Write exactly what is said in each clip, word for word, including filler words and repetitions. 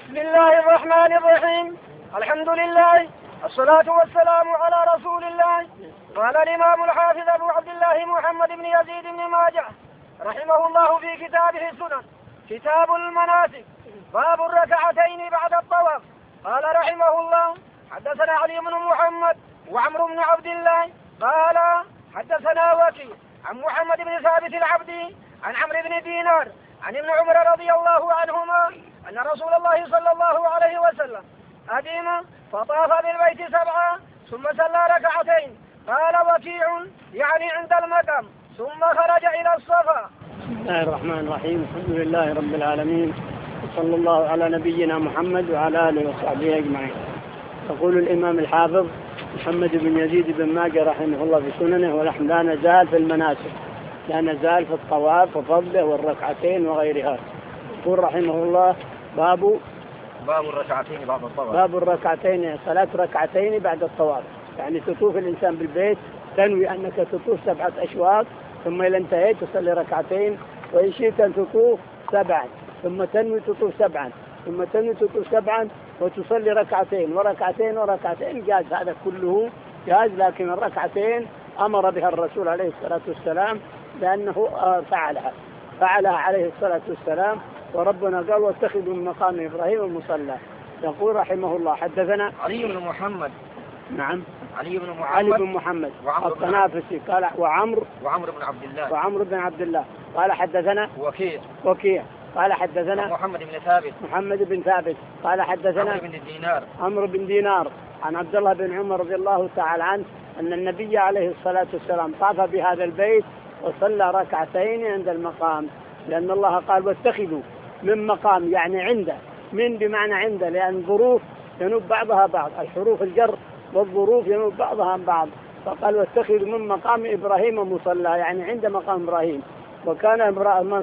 بسم الله الرحمن الرحيم. الحمد لله الصلاة والسلام على رسول الله. قال الإمام الحافظ أبو عبد الله محمد بن يزيد بن ماجه رحمه الله في كتابه السنن كتاب المناسك باب الركعتين بعد الطواف. قال رحمه الله حدثنا علي بن محمد وعمرو بن عبد الله قال حدثنا وكيع عن محمد بن ثابت العبدي عن عمرو بن دينار عن ابن عمر رضي الله عنهما أن رسول الله صلى الله عليه وسلم أدم فطاف بالبيت سبعا ثم صلى ركعتين. قال وكيع يعني عند المقام ثم خرج إلى الصفا. بسم الله الرحمن الرحيم. الحمد لله رب العالمين وصلى الله على نبينا محمد وعلى آله وصحبه أجمعين. يقول الإمام الحافظ محمد بن يزيد بن ماجه رحمه الله في سننه ونحن لا نزال في المناسك، لا نزال في الطواف وفضله والركعتين وغيرها. يقول رحمه الله باب باب الركعتين بعد الطواف. باب الركعتين صلاة ركعتين بعد الطواف، يعني تطوف الإنسان بالبيت تنوي أنك تطوف سبعة أشواط ثم إذا انتهيت تصلي ركعتين، وإن شئت أن تطوف سبعا ثم تنوي تطوف سبعا ثم تنوي تطوف سبعا وتصلي ركعتين وركعتين وركعتين جاز، هذا كله جاز. لكن الركعتين أمر بها الرسول عليه الصلاة والسلام لأنه فعلها فعلها عليه الصلاة والسلام، وربنا قال واتخذوا من مقام إبراهيم مصلى. يقول رحمه الله حدثنا علي بن محمد. نعم علي بن محمد علي بن محمد الطنافسي قال وعمر وعمر بن عبد الله وعمر بن عبد الله قال حدثنا وكيع وكيع قال حدثنا محمد بن ثابت محمد بن ثابت قال حدثنا عمرو بن دينار عمرو بن دينار عن عبد الله بن عمر رضي الله تعالى عنه أن النبي عليه الصلاة والسلام طاف بهذا البيت وصلى ركعتين عند المقام، لأن الله قال واتخذوا من مقام، يعني عنده، من بمعنى عنده، لأن الظروف ينوب بعضها بعض، الحروف الجر والظروف ينوب بعضها عن بعض، فقال واتخذوا من مقام إبراهيم مصلى، يعني عند مقام إبراهيم. وكان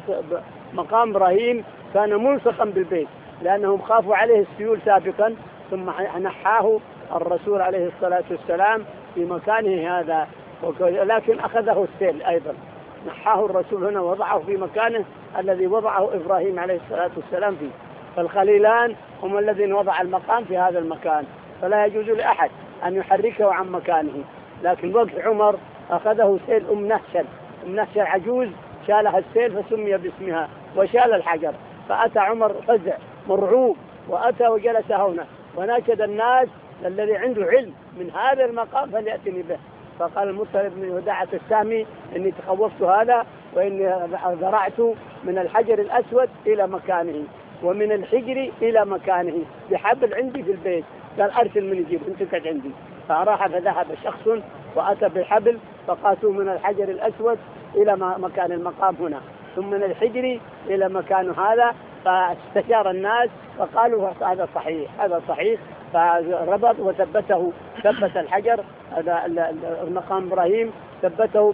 مقام إبراهيم كان ملصقا بالبيت لأنهم خافوا عليه السيول سابقا، ثم نحاه الرسول عليه الصلاة والسلام في مكانه هذا، لكن أخذه السيل أيضا، نحاه الرسول هنا وضعه في مكانه الذي وضعه إبراهيم عليه الصلاة والسلام فيه. فالخليلان هم الذين وضع المقام في هذا المكان، فلا يجوز لأحد أن يحركه عن مكانه. لكن وقت عمر أخذه سيل أم نهشل، أم نهشل عجوز شالها السيل فسمي باسمها وشال الحجر، فأتى عمر فزع مرعوب وأتى وجلس هنا وناشد الناس الذي عنده علم من هذا المقام فليأتني به. فقال المرسل بن وداعة السامي إني تخوفت هذا وإني ذرعت من الحجر الأسود إلى مكانه ومن الحجر إلى مكانه بحبل عندي في البيت، قال أرسل من يجيب أنت قاعد عندي. فراح فذهب شخص وأتى بالحبل فقاسوا من الحجر الأسود إلى مكان المقام هنا، ثم من الحجر إلى مكان هذا، فاستشار الناس فقالوا هذا صحيح هذا صحيح، فربط وثبته، ثبت الحجر هذا المقام إبراهيم ثبته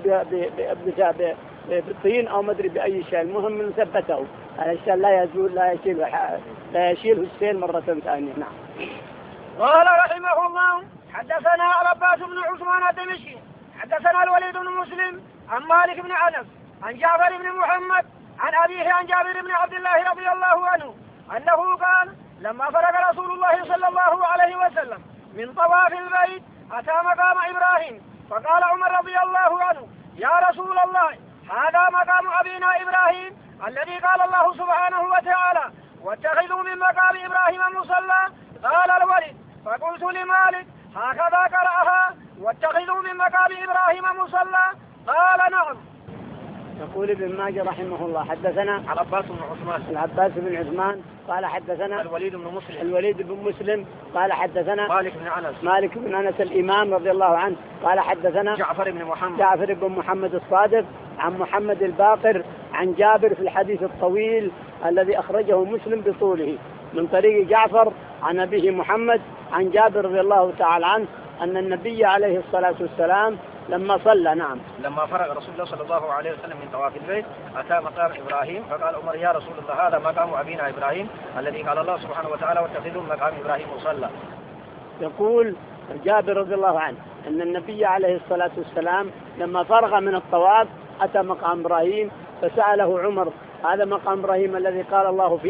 بالطين أو مدري بأي شيء، المهم أنه ثبته علشان لا يزول لا يشيل لا يشيله السيل مرة ثانية. نعم. قال رحمه الله حدثنا عباس بن عثمان الدمشقي حدثنا الوليد بن مسلم عن مالك بن أنس عن جعفر بن محمد عن أبيه عن جابر بن عبد الله رضي الله عنه أنه قال لما فرغ رسول الله صلى الله عليه وسلم من طواف البيت أتى مقام إبراهيم، فقال عمر رضي الله عنه يا رسول الله هذا مقام أبينا إبراهيم الذي قال الله سبحانه وتعالى واتخذوا من مقام إبراهيم مصلى. قال الوليد فقلت لمالك هكذا قرأها واتخذوا من مقام إبراهيم مصلى؟ قال نعم. يقول ابن ماجه رحمه الله حدثنا العباس بن عثمان العباس بن عثمان قال حدثنا الوليد بن مسلم الوليد بن مسلم قال حدثنا مالك بن أنس مالك بن أنس الإمام رضي الله عنه قال حدثنا جعفر بن محمد جعفر بن محمد الصادق عن محمد الباقر عن جابر في الحديث الطويل الذي أخرجه مسلم بطوله من طريق جعفر عن أبيه محمد عن جابر رضي الله تعالى عنه أن النبي عليه الصلاة والسلام لما صلى نعم لما فرغ رسول الله صلى الله عليه وسلم من طواف البيت أتى مقام إبراهيم، فقال عمر يا رسول الله هذا مقام أبينا إبراهيم الذي قال الله سبحانه وتعالى واتخذوا من مقام إبراهيم مصلى. يقول جابر رضي الله عنه أن النبي عليه الصلاة والسلام لما فرغ من الطواف أتى مقام إبراهيم فسأله عمر هذا مقام إبراهيم الذي قال الله فيه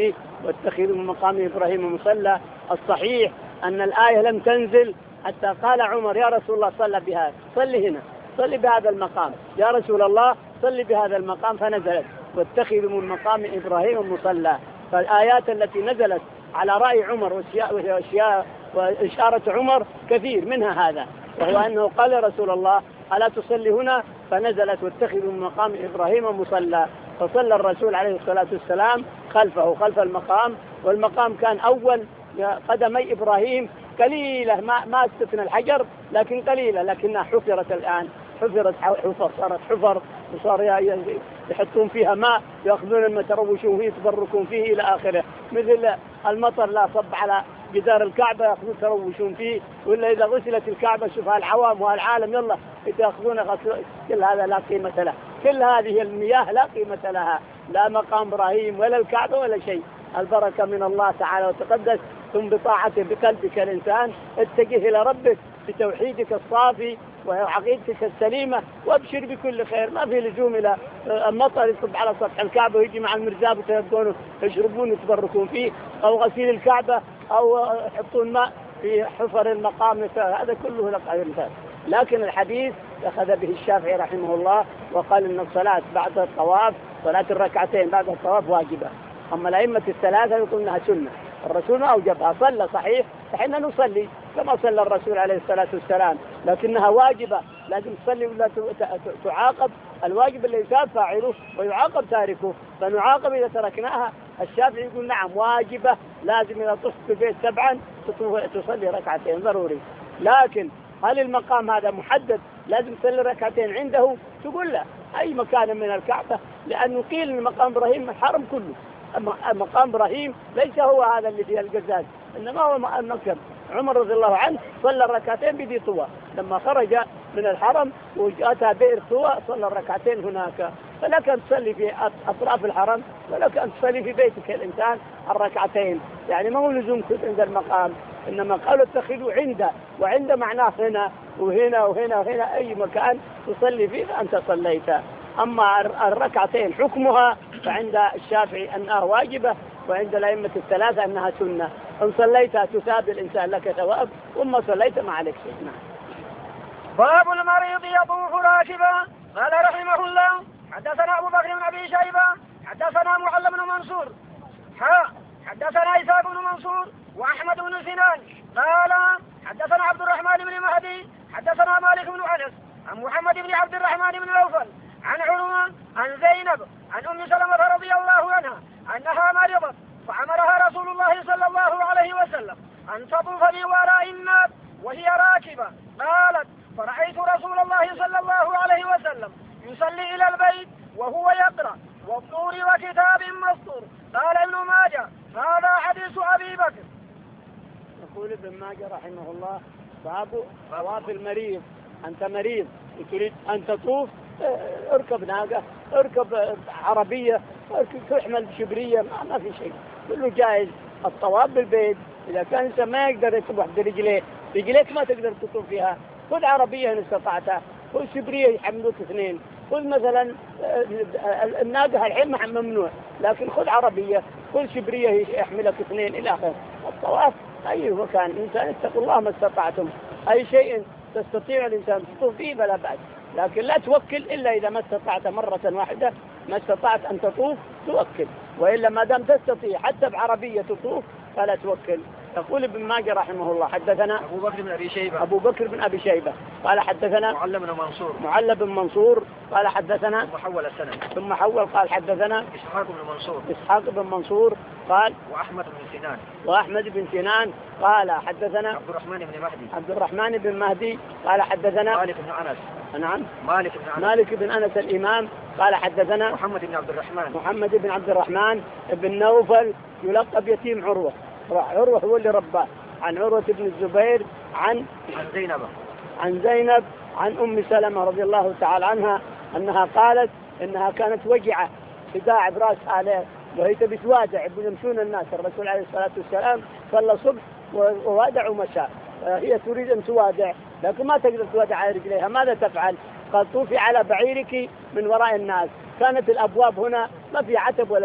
واتخذوا من مقام إبراهيم مصلى. الصحيح أن الآية لم تنزل حتى قال عمر يا رسول الله صلى بها صلي هنا، صلي بهذا المقام يا رسول الله، صلي بهذا المقام، فنزلت واتخذوا من مقام إبراهيم مصلى. فالآيات التي نزلت على رأي عمر وأشياء وإشارة عمر كثير منها هذا، وهو أنه قال رسول الله ألا تصلي هنا، فنزلت واتخذوا من مقام إبراهيم مصلى. فصلى الرسول عليه الصلاة والسلام خلفه خلف المقام، والمقام كان أول قدمي إبراهيم قليلة، ما ما استثنى الحجر لكن قليلة، لكنها حفرت الآن، حفرت حفر، صارت حفر، وصار يحطون فيها ماء يأخذون المتروشون فيه يتبركون فيه إلى آخره، مثل المطر لا صب على جدار الكعبة يأخذون يتروشون فيه، ولا إذا غسلت الكعبة شوف العوام والعالم يلا يتأخذون غسل. كل هذا لا قيمة له، كل هذه المياه لا قيمة لها، لا مقام إبراهيم ولا الكعبة ولا شيء. البركة من الله تعالى وتقدس. ثم بطاعته بقلبك الإنسان اتجه إلى ربك بتوحيدك الصافي وعقيدتك السليمة، وابشر بكل خير. ما في لزوم إلى المطر يصب على سطح الكعبة ويجي مع المرزاب ويبدون يشربون ويتبركون فيه، أو غسيل الكعبة، أو يحطون ماء في حفر المقام، هذا كله لقى مثال. لكن الحديث أخذ به الشافعي رحمه الله وقال إن الصلاة بعد الطواف، صلاة الركعتين بعد الطواف واجبة. أما الأئمة الثلاثة يقول إنها سنة، الرسول ما أوجبها، صلى صحيح، فحنا نصلي كما صلى الرسول عليه الصلاة والسلام، لكنها واجبة، لازم تصلي ولا تعاقب. الواجب اللي يثاب فاعله ويعاقب تاركه، فنعاقب إذا تركناها. الشافعي يقول نعم واجبة، لازم إذا طفت في البيت سبعا تصلي ركعتين ضروري. لكن هل المقام هذا محدد لازم تصلي ركعتين عنده؟ تقول لا، أي مكان من الكعبة، لأنه قيل إن مقام إبراهيم الحرم كله. مقام إبراهيم ليس هو هذا اللي فيه القزاز، إنما هو المكان. عمر رضي الله عنه صلى الركعتين بدي طوى، لما خرج من الحرم وجاءتها بئر طوى صلى الركعتين هناك. فلك أن تصلي في أطراف الحرم، ولك أن تصلي في بيتك الإنسان الركعتين، يعني ما هو لزوم عند المقام. إنما قالوا اتخذوا عنده، وعند معناه هنا وهنا وهنا وهنا، أي مكان تصلي فيه فأنت صليت. أما الركعتين حكمها فعند الشافعي أنها واجبة، وعند الأئمة الثلاثة أنها سنة. إن صليتها تثاب الإنسان لك ثواب، وما صليت ما عليك شيء. باب المريض يطوف راكبا. قال رحمه الله حدثنا أبو بكر بن أبي شيبة حدثنا معل بن منصور ها حدثنا إسحاق بن منصور وأحمد بن سنان قال حدثنا عبد الرحمن بن مهدي حدثنا مالك بن أنس عن محمد بن عبد الرحمن بن نوفل عن عروة عن زينب عن أم سلمة رضي الله عنها أنها مرضت، فأمرها رسول الله صلى الله عليه وسلم أن تطوف بوراء الناس وهي راكبة. قالت فرأيت رسول الله صلى الله عليه وسلم يصلي إلى البيت وهو يقرأ والطور وكتاب مسطور. قال ابن ماجه هذا حديث أبي بكر. يقول ابن ماجه رحمه الله باب طواف المريض. أنت مريض وتريد أن تطوف، اركب ناقة، اركب عربية، اركب تحمل شبرية، ما في شيء، كله جائز. الطواف بالبيت إذا كان إنسان ما يقدر يطوف برجليه، رجليك ما تقدر تطوف فيها، خذ عربية إن استطعتها، خذ شبرية يحملوك اثنين، خذ مثلا الناقة الحين ممنوع، لكن خذ عربية، خذ شبرية يحملك اثنين إلى آخره. الطواف أي مكان الإنسان اتقوا الله ما استطعتم، أي شيء تستطيع الإنسان تطوف فيه فلا بأس، لكن لا توكل إلا إذا ما استطعت مرة واحدة، ما استطعت أن تطوف توكل، وإلا ما دام تستطيع حتى بعربية تطوف فلا توكل. يقول ابن ماجه رحمه الله حدثنا أبو بكر بن أبي شيبة أبو بكر بن أبي شيبة قال حدثنا معل بن منصور معل بن منصور قال حدثنا ثم حول السند ثم حول قال حدثنا إسحاق بن منصور إسحاق بن منصور قال وأحمد بن سنان وأحمد بن سنان قال حدثنا عبد الرحمن بن مهدي عبد الرحمن بن مهدي قال حدثنا مالك بن أنس نعم مالك بن أنس مالك بن أنس الإمام قال حدثنا محمد بن عبد الرحمن محمد بن عبد الرحمن بن نوفل يلقب يتيم عروة، عروة هو اللي رباه، عن عروة بن الزبير عن عن زينب عن زينب عن أم سلمة رضي الله تعالى عنها أنها قالت إنها كانت وجعة صداع برأسها عليه، وهي تبي توادع يمشون الناس. الرسول عليه الصلاة والسلام صلى الصبح ووادع ومشى، هي تريد أن توادع لكن ما تقدر توادع على رجليها، ماذا تفعل؟ قال طوفي على بعيرك من وراء الناس. كانت الأبواب هنا ما في عتب ولا شيء،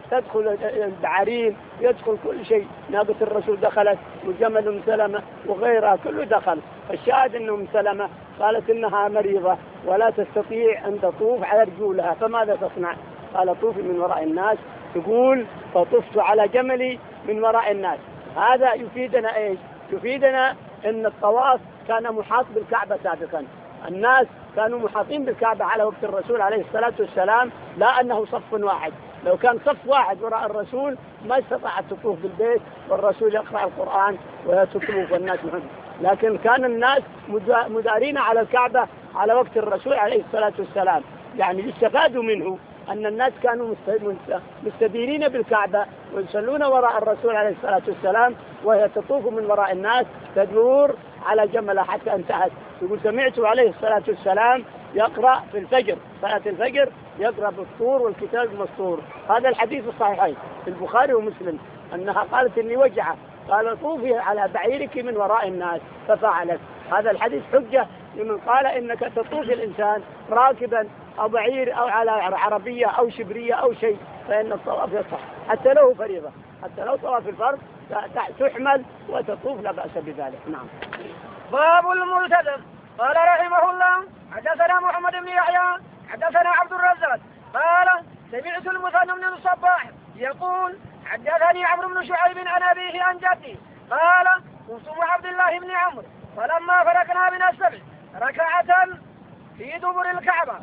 تدخل البعارين، يدخل كل شيء، ناقة الرسول دخلت وجمل أم سلمة وغيرها كله دخل. الشاهد أن أم سلمة قالت إنها مريضة ولا تستطيع أن تطوف على رجولها، فماذا تصنع؟ قال طوفي من وراء الناس. تقول فطفت على جملي من وراء الناس. هذا يفيدنا إيش؟ يفيدنا أن الطواف كان محاط بالكعبة سابقا، الناس كانوا محاطين بالكعبة على وقت الرسول عليه الصلاة والسلام، لا أنه صف واحد. لو كان صف واحد وراء الرسول ما استطاعت تطوف بالبيت والرسول يقرأ القرآن وتطوف والناس محمد. لكن كان الناس مدارين على الكعبة على وقت الرسول عليه الصلاة والسلام، يعني يستفادوا منه أن الناس كانوا مستديرين بالكعبة ويصلون وراء الرسول عليه الصلاة والسلام، وهي تطوف من وراء الناس تدور على جملها حتى انتهت. يقول سمعت عليه الصلاة والسلام يقرأ في الفجر، صلاة الفجر يقرأ بالطور والكتاب المسطور. هذا الحديث الصحيحين في البخاري ومسلم، أنها قالت إني وجعة، قال طوفي على بعيرك من وراء الناس، ففعلت. هذا الحديث حجة لمن قال إنك تطوف الإنسان راكبا أو بعير أو على عربية أو شبرية أو شيء، فإن الطواف يصح حتى له فريضة، حتى لو طواف الفرض تحمل وتطوف لا بأس بذلك. نعم. باب الملتزم. قال رحمه الله حدثنا محمد بن يحيى حدثنا عبد الرزاق قال سمعت المثنى بن الصباح يقول حدثني عمرو بن شعيب عن أبيه عن جدي قال كنت مع عبد الله بن عمرو فلما فرقنا من السبع ركعة في دبر الكعبة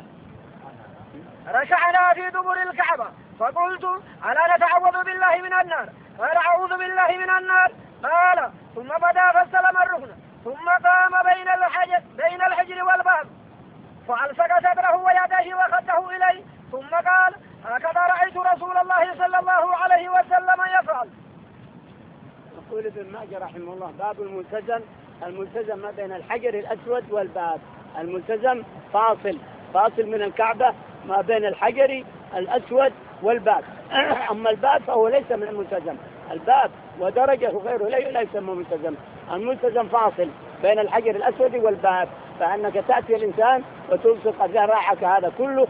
ركعنا في دبر الكعبة فقلت ألا نتعوذ بالله من النار؟ قال أعوذ بالله من النار. قال ثم بدا فاستلم الركن ثم قام بين الحجر بين الحجر والباب فألصق صدره ويديه وخده إليه ثم قال هكذا رأيت رسول الله صلى الله عليه وسلم يفعل. يقول ابن ماجه رحمه الله باب الملتزم. الملتزم ما بين الحجر الأسود والباب. الملتزم فاصل فاصل من الكعبة ما بين الحجر الأسود والباب. أما الباب فهو ليس من الملتزم، الباب ودرجة وغيره لا يسمى ملتزم. الملتزم فاصل بين الحجر الأسود والباب، فأنك تأتي الإنسان وتلصق ذراعك هذا كله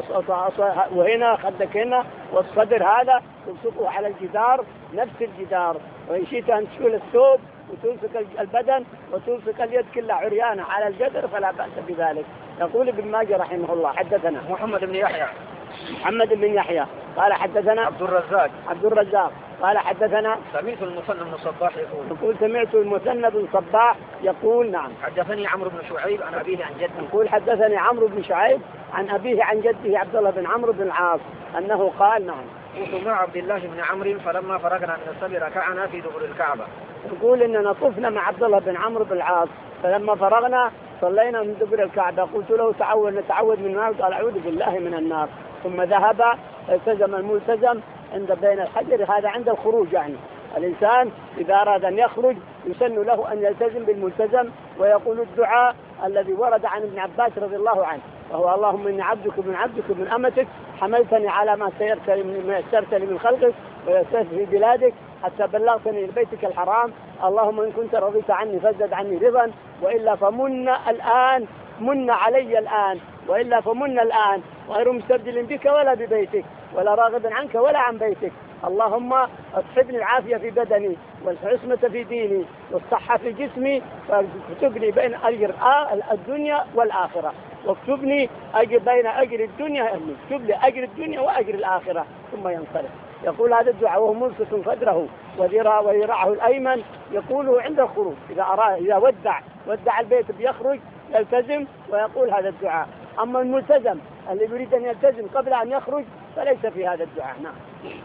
وهنا خدك هنا والصدر هذا تلصقه على الجدار نفس الجدار، وإن شئت أن تشيل الثوب وتلصق البدن وتلصق اليد كلها عريانة على الجدر فلا بأس بذلك. يقول ابن ماجه رحمه الله حدثنا محمد بن يحيى محمد بن يحيى قال حدثنا عبد الرزاق عبد الرزاق قال حدثنا سمعت المثنى بن الصباح يقول يقول سمعت المثنى بن الصباح يقول نعم حدثني عمرو بن شعيب عن أبيه عن جده. يقول حدثني عمرو بن شعيب عن أبيه عن جده عبد الله بن عمرو بن العاص أنه قال نعم كنت مع عبد الله بن عمرو فلما فرغنا من السبع ركعنا في دبر الكعبة. يقول إننا طفنا مع عبد الله بن عمرو بن العاص فلما فرغنا صلينا من دبر الكعبة. قلت له تعود نتعود من النار، قال أعوذ بالله من النار. ثم ذهب التزم الملتزم عند بين الحجر، هذا عند الخروج، يعني الإنسان إذا أراد أن يخرج يسن له أن يلتزم بالملتزم ويقول الدعاء الذي ورد عن ابن عباس رضي الله عنه، وهو اللهم إني عبدك من عبدك من أمتك حملتني على ما سيرت ما يسرت لي من خلقك ويسرت في بلادك حتى بلغتني لبيتك الحرام، اللهم إن كنت رضيت عني فازدد عني رضا وإلا فمن الآن من علي الآن وإلا فمن الآن غير مستبدل بك ولا ببيتك ولا راغب عنك ولا عن بيتك، اللهم اصحبني العافية في بدني والعصمة في ديني والصحة في جسمي واكتبني بين أجر الدنيا والآخرة واكتبني أجر بين أجر الدنيا اكتب لي أجر الدنيا وأجر الآخرة ثم ينصرف. يقول هذا الدعاء وهو ملصق صدره وذراعه الأيمن يقوله عند الخروج إذا أراد إذا ودع ودع البيت بيخرج يلتزم ويقول هذا الدعاء. أما الملتزم اللي يريد أن يلتزم قبل أن يخرج فليس في هذا الدعاء. نعم.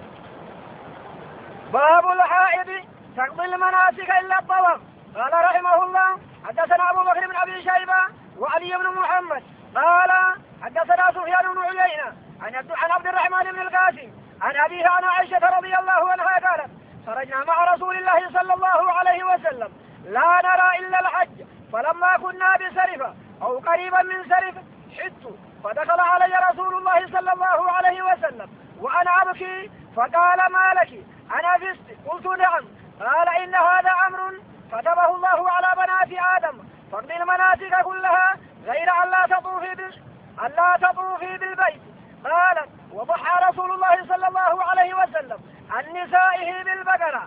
باب الحائض تقضي المناسك إلا الطواف. قال رحمه الله حدثنا أبو بكر بن أبي شيبة وعلي بن محمد قال حدثنا سفيان بن عيينة عن عبد الرحمن بن القاسم عن أبيه عن عائشة رضي الله عنها قالت خرجنا مع رسول الله صلى الله عليه وسلم لا نرى إلا الحج فلما كنا بسرفة أو قريبا من سرف حدت فدخل علي رسول الله صلى الله عليه وسلم وأنا أبكي فقال ما لك أنا فزت؟ قلت نعم. قال إن هذا أمر كتبه الله على بنات آدم فاقضي المناسك كلها غير أن لا تطوفي بال... أن لا تطوفي بالبيت. قالت وضحى رسول الله صلى الله عليه وسلم عن نسائه بالبقرة.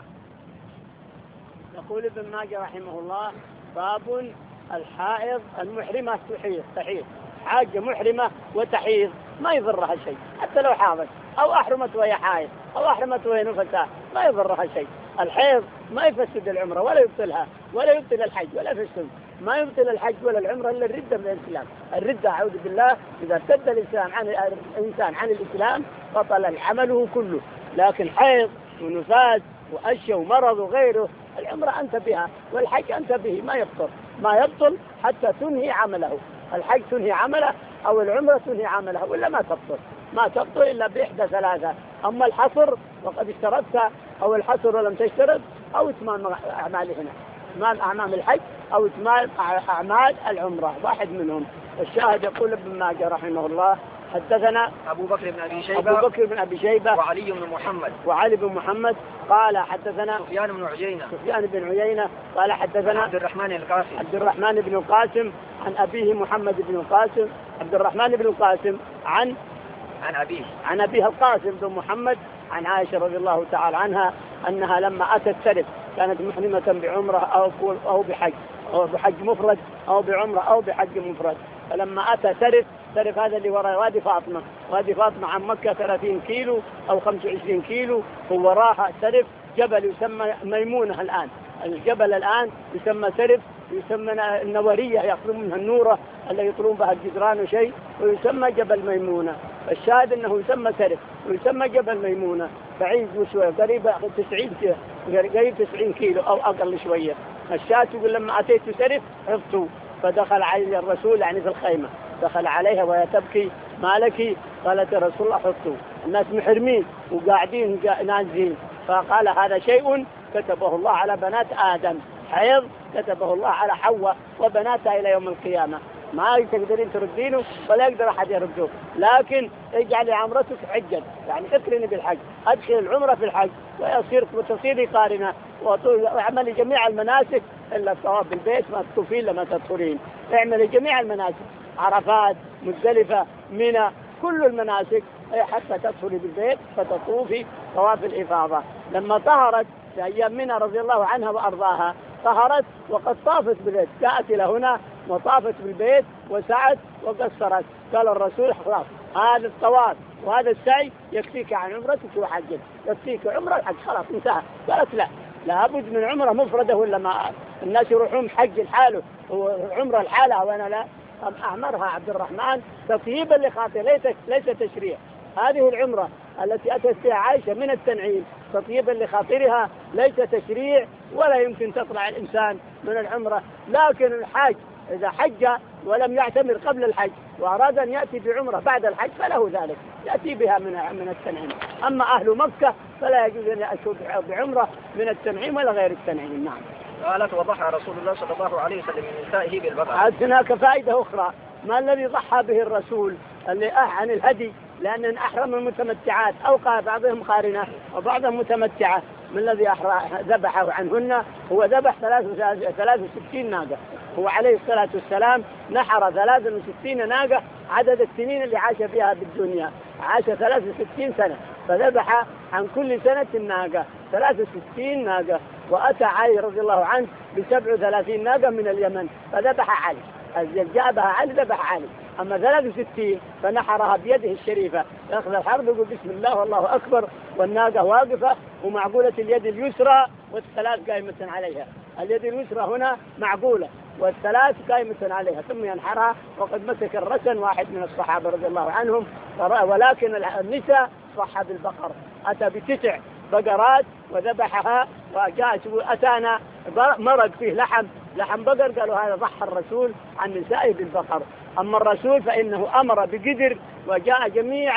يقول ابن ماجه رحمه الله: باب الحائض المحرمة تحيض تحيض حاجة محرمة وتحيض ما يضرها شيء، حتى لو حاضت أو أحرمت وهي حائض أو أحرمت وهي نفساء ما يضرها شيء. الحيض ما يفسد العمرة ولا يبطلها ولا يبطل الحج ولا يفسد، ما يبطل الحج ولا العمرة إلا الردة من الإسلام. الردة أعوذ بالله، إذا ارتد الإنسان عن الإنسان عن الإسلام بطل عمله كله. لكن حيض ونفاس وأشياء ومرض وغيره العمرة أنت بها والحج أنت به ما يبطل ما يبطل حتى تنهي عمله. الحج تنهي عمله أو العمرة تنهي عمله ولا ما تبطل ما تبطل إلا بإحدى ثلاثة: أما الحصر وقد اشترطت أو الحصر ولم تشترط أو إتمام أعمالهن إتمام أعمال الحج أو إتمام أعمال العمرة واحد منهم. الشاهد يقول ابن ماجه رحمه الله: حدثنا أبو بكر بن أبي شيبة أبو بكر بن أبي شيبة وعلي بن محمد وعلي بن محمد قال حدثنا سفيان بن عيينة سفيان بن عيينة قال حدثنا عبد الرحمن القاسم عبد الرحمن بن القاسم عن أبيه محمد بن القاسم عبد الرحمن بن القاسم عن عن أبيه عن أبيها القاسم بن محمد عن عائشة رضي الله تعالى عنها أنها لما أتت ترف كانت محرمة بعمرة أو أو بحج أو بحج مفرد أو بعمرة أو بحج مفرد. فلما أتى ترف ترف هذا اللي وراء وادي فاطمة وادي فاطمة عن مكة ثلاثين كيلو أو خمسة وعشرين كيلو، ووراها ترف جبل يسمى ميمونة. الآن الجبل الآن يسمى ترف، يسمى النورية يأخذون منها النورة اللي يطلون بها الجدران وشيء، ويسمى جبل ميمونة. الشاهد أنه يسمى ترف ويسمى جبل ميمونة، بعيد وشوية قريب تسعين قريب تسعين كيلو أو أقل شوية. الشاهد يقول لما أتيت ترف عفت فدخل علي الرسول يعني في الخيمة، دخل عليها وهي تبكي: ما لك؟ قالت: يا رسول الله حطوا الناس محرمين وقاعدين نازلين. فقال: هذا شيء كتبه الله على بنات آدم، حيض كتبه الله على حواء وبناتها إلى يوم القيامة، ما تقدرين تردينه ولا يقدر أحد يرده، لكن اجعل عمرتك حجا يعني اقرني بالحج، أدخل العمرة في الحج ويصير وتصيري قارنة واعملي جميع المناسك إلا الطواف بالبيت ما تطوفين لما تطهرين. اعملي جميع المناسك، عرفات، مزدلفة، منى، كل المناسك حتى تدخلي بالبيت فتطوفي طواف الإفاضة. لما طهرت في أيام منى رضي الله عنها وأرضاها طهرت وقد طافت بالبيت، جاءت إلى هنا وطافت بالبيت وسعت وقصرت. قال الرسول: خلاص هذا الطواف وهذا السعي يكفيك عن عمرتك وحجك، يكفيك عمرة الحج خلاص انتهى. قالت: لا لابد من عمرة مفردة ولا ما الناس يروحون حج الحاله وعمرة الحالة وأنا لا. أعمرها عبد الرحمن تطييبا لخاطر ليس تشريع. هذه العمرة التي أتت فيها عائشة من التنعيم تطييبا لخاطرها ليس تشريع ولا يمكن تطلع الإنسان من العمرة. لكن الحاج إذا حج ولم يعتمر قبل الحج وأراد أن يأتي بعمرة بعد الحج فله ذلك، يأتي بها من من التنعيم. أما أهل مكة فلا يجوز أن يأتوا بعمرة من التنعيم ولا غير التنعيم. نعم. قالت: وضحى رسول الله صلى الله عليه وسلم من نسائه بالبقرة. عاد هناك فائدة أخرى: ما الذي ضحى به الرسول اللي أه عن الهدي، لأن أحرم المتمتعات أو قال بعضهم قارنة وبعضهم متمتعة، من الذي ذبحه عنهن؟ هو ذبح ثلاث وستين ناقة. هو عليه الصلاة والسلام نحر ثلاث وستين ناقة عدد السنين اللي عاش فيها بالدنيا، عاش ثلاث وستين سنة، فذبح عن كل سنة ناقة، ثلاث وستين ناقة. وأتى علي رضي الله عنه بسبع وثلاثين ناقة من اليمن فذبح علي، جابها علي ذبح علي. أما ثلاث وستين فنحرها بيده الشريفة، يأخذ الحرب يقول بسم الله والله أكبر والناقة واقفة ومعقولة اليد اليسرى والثلاث قائمة عليها. اليد اليسرى هنا معقولة والثلاث قائمة عليها، ثم ينحرها وقد مسك الرسن واحد من الصحابة رضي الله عنهم. ولكن النساء صح بالبقر، أتى بتسع بقرات وذبحها وجاء أتانا مرق فيه لحم لحم بقر، قالوا هذا ضحى الرسول عن نسائه بالبقر. أما الرسول فإنه أمر بقدر وجاء جميع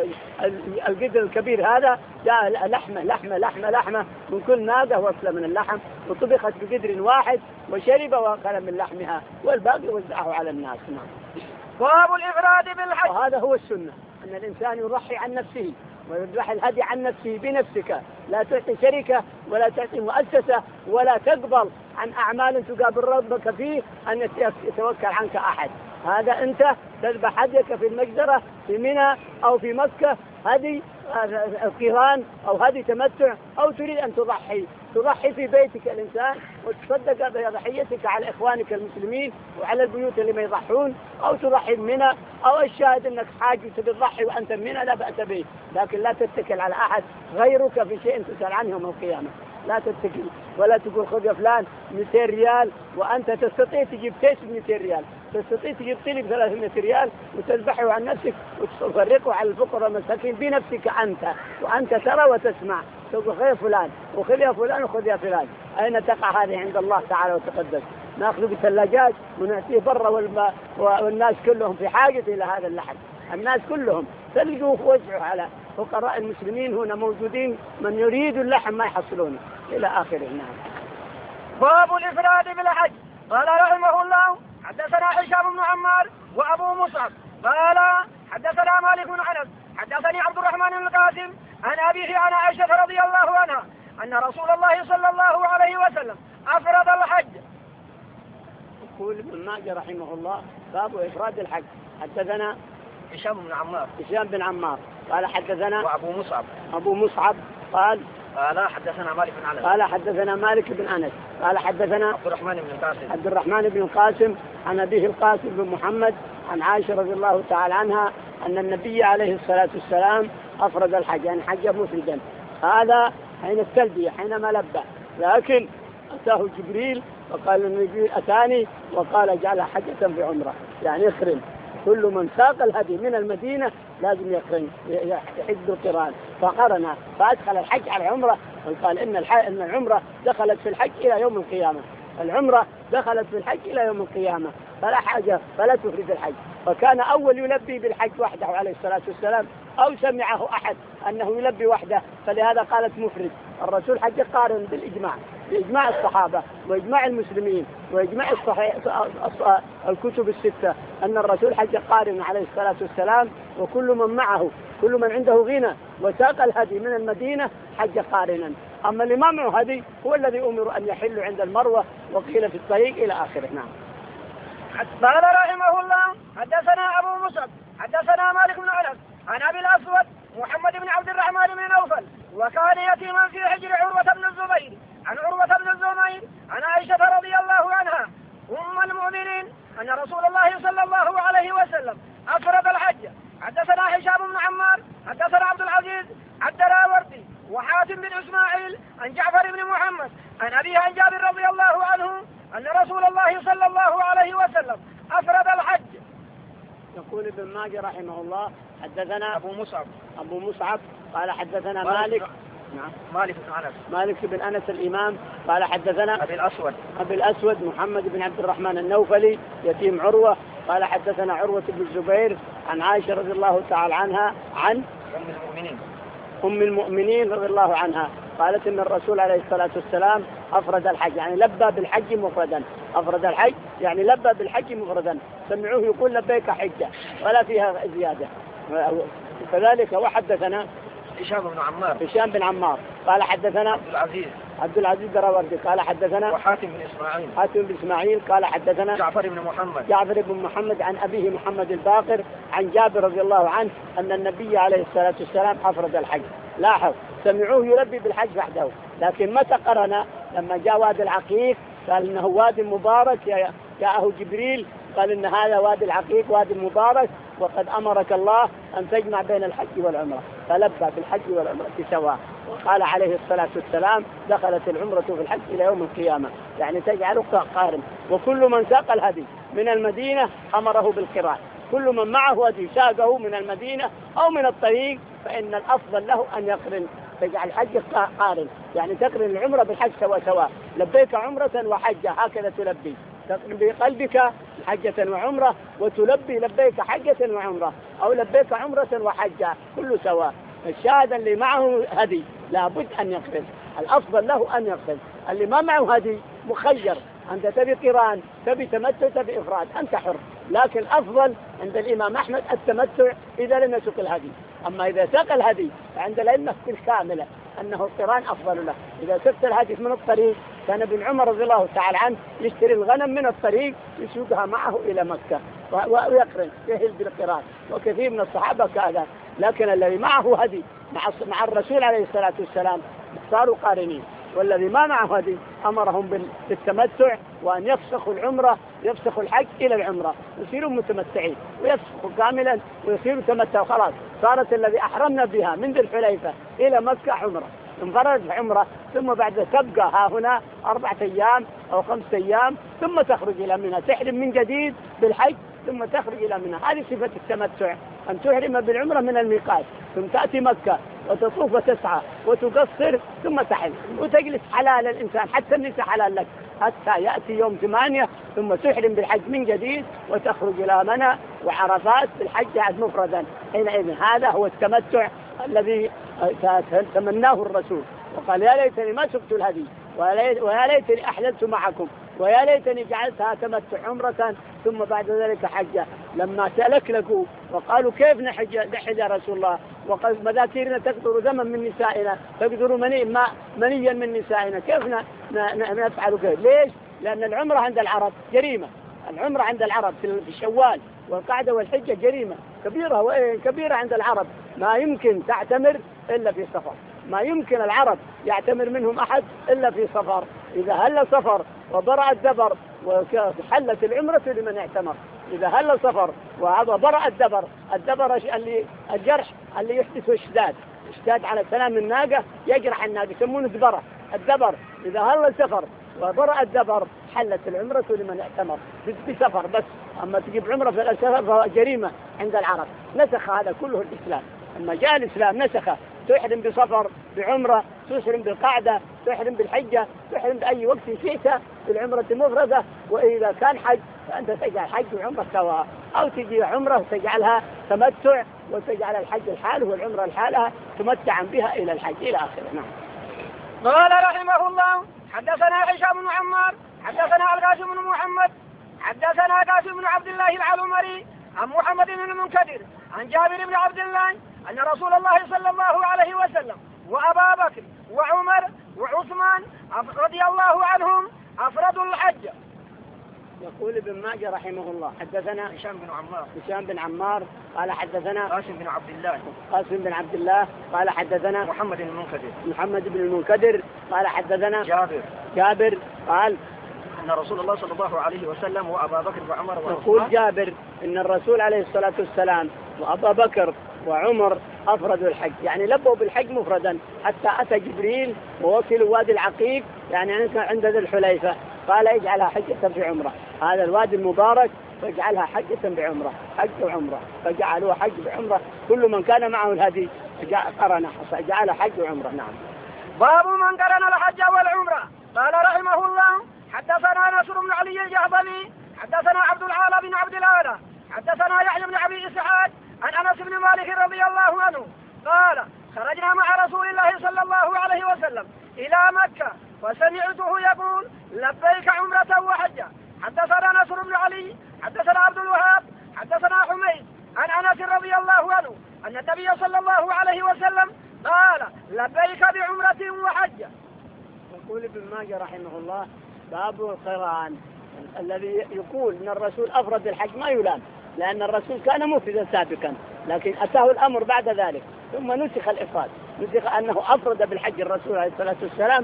القدر الكبير هذا جاء لحمة لحمة لحمة لحمة من كل ناقة وصلة من اللحم وطبخت بقدر واحد وشرب وأكل من لحمها والباقي وزعه على الناس. باب الإفراد بالحج. وهذا هو السنة، أن الإنسان يضحي عن نفسه ويذبح الهدي عن نفسه بنفسك، لا تعطي شركة ولا تعطي مؤسسة ولا تقبل عن أعمال تقابل ربك فيه أن يتوكل عنك أحد. هذا أنت تذبح هديك في المجزرة في منى أو في مكة هذه قران أو هذه تمتع، أو تريد أن تضحي تضحي في بيتك الإنسان وتصدق بضحيتك على إخوانك المسلمين وعلى البيوت اللي ما يضحون، أو تضحي بمنى، أو الشاهد أنك حاج تبي تضحي وأنت بمنى لا بأس به، لكن لا تتكل على أحد غيرك في شيء تسأل عنه يوم القيامة. لا تتكل ولا تقول خذ يا فلان مئتين ريال وأنت تستطيع تجيب كيس مئتين ريال، تستطيع تجيب طلب ثلاثمائة ريال وتذبحه عن نفسك وتفرقه على الفقراء والمساكين بنفسك أنت، وأنت ترى وتسمع، تقول خذ يا فلان وخذ يا فلان وخذ يا فلان. أين تقع هذه عند الله تعالى وتقدس؟ نأخذ بثلاجات ونأتيه برا والناس كلهم في حاجة إلى هذا اللحم، الناس كلهم تلقوه ووزعوا على فقراء المسلمين هنا موجودين من يريد اللحم ما يحصلونه إلى آخره. نعم. باب الإفراد بالحج. قال رحمه الله حدثنا هشام بن عمار وأبو مصعب قال حدثنا مالك بن أنس حدثني عبد الرحمن بن القاسم عن أبيه عن عائشة رضي الله عنها أن رسول الله صلى الله عليه وسلم أفرد الحج. يقول ابن ماجه رحمه الله باب إفراد الحج. حدثنا هشام بن عمار هشام بن عمار قال حدثنا وأبو مصعب أبو مصعب قال قال حدثنا مالك بن أنس قال حدثنا مالك بن أنس قال حدثنا عبد الرحمن بن القاسم عبد الرحمن بن القاسم عن أبيه القاسم بن محمد عن عائشة رضي الله تعالى عنها أن النبي عليه الصلاة والسلام أفرد الحج، يعني حج مفردا. هذا حين التلبية حينما لبى، لكن أتاه جبريل وقال النبي أتاني وقال اجعلها حجة بعمرة، يعني يقرن كل من ساق الهدي من المدينة لازم يقرن يحج بالقران، فقرن فأدخل الحج على العمرة، وقال إن إن العمرة دخلت في الحج إلى يوم القيامة، العمرة دخلت في الحج إلى يوم القيامة فلا حاجة فلا تفرد الحج. وكان أول يلبي بالحج وحده عليه الصلاة والسلام، أو سمعه أحد أنه يلبي وحده، فلهذا قالت مفرد. الرسول حج قارن بالإجماع، بإجماع الصحابة وإجماع المسلمين وإجماع الصحيح الكتب الستة أن الرسول حج قارن عليه الصلاة والسلام، وكل من معه كل من عنده غنى وساق الهدي من المدينة حج قارنا. أما اللي ما معه هدي هو الذي أمر أن يحل عند المروة وقيل في الطريق إلى آخره. نعم. قال رحمه الله حدثنا أبو مصعب حدثنا مالك بن أنس عن أبي الأسود محمد بن عبد الرحمن بن نوفل وكان يتيما في حجر عروة بن الزبير عن عروة بن الزبير عن عائشة رضي الله عنها أم المؤمنين أن رسول الله صلى الله عليه وسلم أفرد الحج. حدثنا هشام بن عمار حدثنا عبد العزيز الدراوردي وحاتم بن إسماعيل عن جعفر بن محمد عن أبيه عن جابر رضي الله عنه أن رسول الله صلى الله عليه وسلم أفرد الحج. يقول ابن ماجه رحمه الله حدثنا أبو مصعب أبو مصعب قال حدثنا مالك نعم مالك بن أنس مالك بن أنس الإمام قال حدثنا أبي الأسود أبي الأسود محمد بن عبد الرحمن النوفلي يتيم عروة قال حدثنا عروة بن الزبير عن عائشة رضي الله تعالى عنها عن أم المؤمنين أم المؤمنين رضي الله عنها قالت إن الرسول عليه الصلاة والسلام أفرد الحج، يعني لبى بالحج مفردا. أفرد الحج يعني لبى بالحج مفردا، سمعوه يقول لبيك حجة ولا فيها زيادة. كذلك وحدثنا هشام بن عمار هشام بن عمار قال حدثنا عبد العزيز عبد العزيز الدراوردي قال حدثنا وحاتم بن إسماعيل حاتم بن إسماعيل قال حدثنا جعفر بن محمد جعفر بن محمد عن أبيه محمد الباقر عن جابر رضي الله عنه أن النبي عليه الصلاة والسلام أفرد الحج. لاحظ سمعوه يلبي بالحج وحده، لكن متى قرن؟ لما جاء وادي العقيق قال إنه وادي مبارك، جاءه جبريل قال إن هذا وادي العقيق وادي مبارك وقد أمرك الله أن تجمع بين الحج والعمرة، فلبى بالحج والعمرة سواء. وقال عليه الصلاة والسلام دخلت العمرة في الحج إلى يوم القيامة، يعني تجعله قارن. وكل من ساق الهدي من المدينة أمره بالقران، كل من معه هدي ساقه من المدينة أو من الطريق فإن الأفضل له أن يقرن، تجعل الحج قارن، يعني تقرن العمرة بالحج سوا سوا، لبيك عمرة وحجة هكذا تلبي، تقرن بقلبك حجة وعمرة وتلبي لبيك حجة وعمرة أو لبيك عمرة وحجة كله سواء. الشاهد اللي معه هدي لابد أن يقرن، الأفضل له أن يقرن. اللي ما معه هدي مخير، أنت تبي قران تبي تمتع تبي إفراد أنت حر، لكن أفضل عند الإمام أحمد التمتع إذا لم يسق الهدي. أما إذا ساق الهدي فعند الأئمة كل كاملة أنه القران أفضل له. إذا سقت الهدي من الطريق كان ابن عمر رضي الله تعالى عنه يشتري الغنم من الطريق يسوقها معه إلى مكة ويقرن يهل بالقران، وكثير من الصحابة كذا لكن الذي معه هدي مع مع الرسول عليه الصلاة والسلام صاروا قارنين، والذي ما معه هدي أمرهم بالتمتع وأن يفسخوا العمرة يفسخوا الحج إلى العمرة، يصيروا متمتعين ويفسخوا كاملا ويصيروا تمتعوا. خلاص صارت الذي أحرمنا بها من ذي الحليفة إلى مكة عمرة، انفرد عمرة، ثم بعد تبقى ها هنا أربعة أيام أو خمسة أيام ثم تخرج إلى منى، تحرم من جديد بالحج ثم تخرج إلى منى. هذه صفة التمتع، أن تحرم بالعمرة من الميقات ثم تأتي مكة وتطوف وتسعى وتقصر ثم تحل وتجلس حلال الإنسان، حتى النساء حلال لك حتى يأتي يوم ثمانية ثم تحرم بالحج من جديد وتخرج إلى منى وعرفات بالحج عاد مفردا. حينئذ هذا هو التمتع الذي تمناه الرسول، وقال يا ليتني ما سقت الهدي ويا ليتني أحللت معكم ويا ليتني جعلتها تمتع عمرة ثم بعد ذلك حجة. لما تلكلكوا وقالوا كيف نحج نحج يا رسول الله وقد مذاكيرنا تقدر دما من نسائنا تقدر مني ما منيا من نسائنا، كيف نفعل كيف؟ ليش؟ لأن العمرة عند العرب جريمة، العمرة عند العرب في الشوال والقعدة والحجة جريمة كبيرة وإيه كبيرة عند العرب، ما يمكن تعتمر إلا في سفر، ما يمكن العرب يعتمر منهم أحد إلا في سفر. إذا هل سفر وبرأ الدبر وحلت العمرة لمن اعتمر، إذا هل سفر وبرأ الدبر، الدبر اللي الجرح اللي يحدثه اشتداد اشتداد على سلام الناقة يجرح الناقة يسمونه دبرة الدبر، إذا هل سفر وبرأ الدبر حلت العمرة لمن اعتمر بسفر بس. أما تجيب عمرة في السفر فهو جريمة عند العرب، نسخ هذا كله الإسلام. أما جاء الإسلام نسخه، تحرم بسفر بعمرة، تحرم بالقعدة، تحرم بالحجة، تحرم بأي وقت شئت بالعمرة المفردة. وإذا كان حج فأنت تجعل حج وعمرة سواء، أو تجي عمرة تجعلها تمتع وتجعل الحج الحال والعمرة الحالة تمتعا بها إلى الحج إلى آخره. نعم. قال رحمه الله حدثنا هشام بن عمار حدثنا القاسم بن محمد حدثنا قاسم بن عبد الله العلمري عن محمد بن المنكدر عن جابر بن عبد الله أن رسول الله صلى الله عليه وسلم وأبا بكر وعمر وعثمان رضي الله عنهم أفردوا الحج. يقول ابن ماجه رحمه الله حدثنا هشام بن عمار هشام بن عمار قال حدثنا قاسم بن عبد الله قاسم بن عبد الله قال حدثنا محمد بن المنكدر محمد بن المنكدر قال حدثنا جابر جابر قال أن رسول الله صلى الله عليه وسلم وأبا بكر وعمر وعثمان. يقول جابر إن الرسول عليه الصلاة والسلام وأبا بكر وعمر أفردوا الحج، يعني لبوا بالحج مفردا، حتى أتى جبريل ووصلوا وادي العقيق يعني عند ذي الحليفة قال اجعلها حجة بعمرة، هذا الوادي المبارك فاجعلها حجة بعمرة، حج وعمرة، فجعلوها حج بعمرة، كل من كان معه الهدي قرن جعلها حج وعمرة. نعم. باب من قرن الحج والعمرة. قال رحمه الله حدثنا نصر بن علي الجهضمي حدثنا عبد العال بن عبد الأعلى حدثنا يحيى بن أبي إسحاق عن أنس بن مالك رضي الله عنه قال خرجنا مع رسول الله صلى الله عليه وسلم إلى مكة وسمعته يقول لبيك عمرة وحجة. حدثنا نصر بن علي حدثنا عبد الوهاب حدثنا حميد عن أنس رضي الله عنه أن النبي صلى الله عليه وسلم قال لبيك بعمرة وحجة. يقول ابن ماجه رحمه الله باب القران الذي يقول ان الرسول افرد الحج ما يلام، لان الرسول كان مفردا سابقا لكن اتاه الامر بعد ذلك ثم نسخ الافراد، نسخ انه افرد بالحج الرسول عليه الصلاه والسلام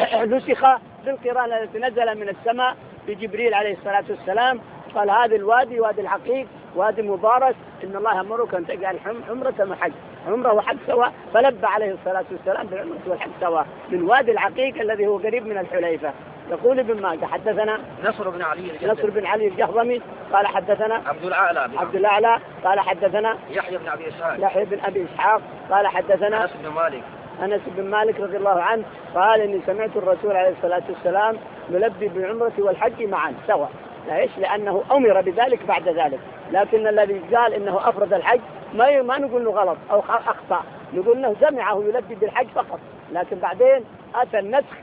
نسخ بالقران التي نزل من السماء بجبريل عليه الصلاه والسلام قال هذا الوادي وادي العقيق وادي مبارك ان الله امرك ان تجعل عمره وحج، عمره وحج سواء، فلبى عليه الصلاه والسلام بالعمره والحج سواء من وادي العقيق الذي هو قريب من الحليفه. يقول ابن ماجه حدثنا نصر بن علي الجهضمي نصر بن علي الجهضمي قال حدثنا عبد الأعلى عبد الأعلى قال حدثنا يحيى بن أبي إسحاق يحيى بن أبي إسحاق قال حدثنا أنس بن مالك أنس بن مالك رضي الله عنه قال إني سمعت الرسول عليه الصلاة والسلام يلبي بالعمرة والحج معا سوا، ليش؟ لأنه أمر بذلك بعد ذلك، لكن الذي قال إنه أفرد الحج ما ما نقول له غلط أو أخطأ، نقول له سمعه يلبي بالحج فقط، لكن بعدين أتى النسخ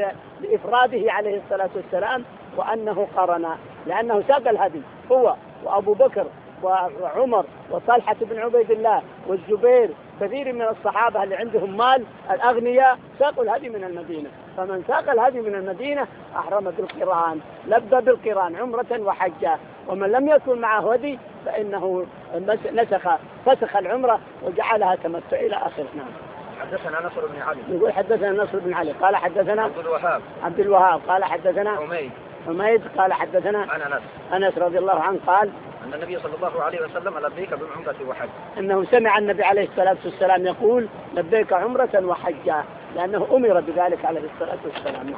لإفراده عليه الصلاة والسلام وأنه قرن، لأنه ساق الهدي هو وأبو بكر وعمر وطلحة بن عبيد الله والزبير كثير من الصحابة اللي عندهم مال الأغنياء ساقوا الهدي من المدينة، فمن ساق الهدي من المدينة أحرم بالقران، لبى بالقران عمرة وحجة، ومن لم يكن معه هدي فإنه نسخ فسخ العمرة وجعلها تمتع إلى آخر. نعم. حدثنا نصر بن علي يقول حدثنا نصر بن علي قال حدثنا عبد الوهاب عبد الوهاب قال حدثنا حميد حميد قال حدثنا عن أنس أنس رضي الله عنه قال أن النبي صلى الله عليه وسلم لبيك بعمرة وحج، أنه سمع النبي عليه الصلاة والسلام يقول لبيك عمرة وحجا، لأنه أمر بذلك عليه الصلاة والسلام.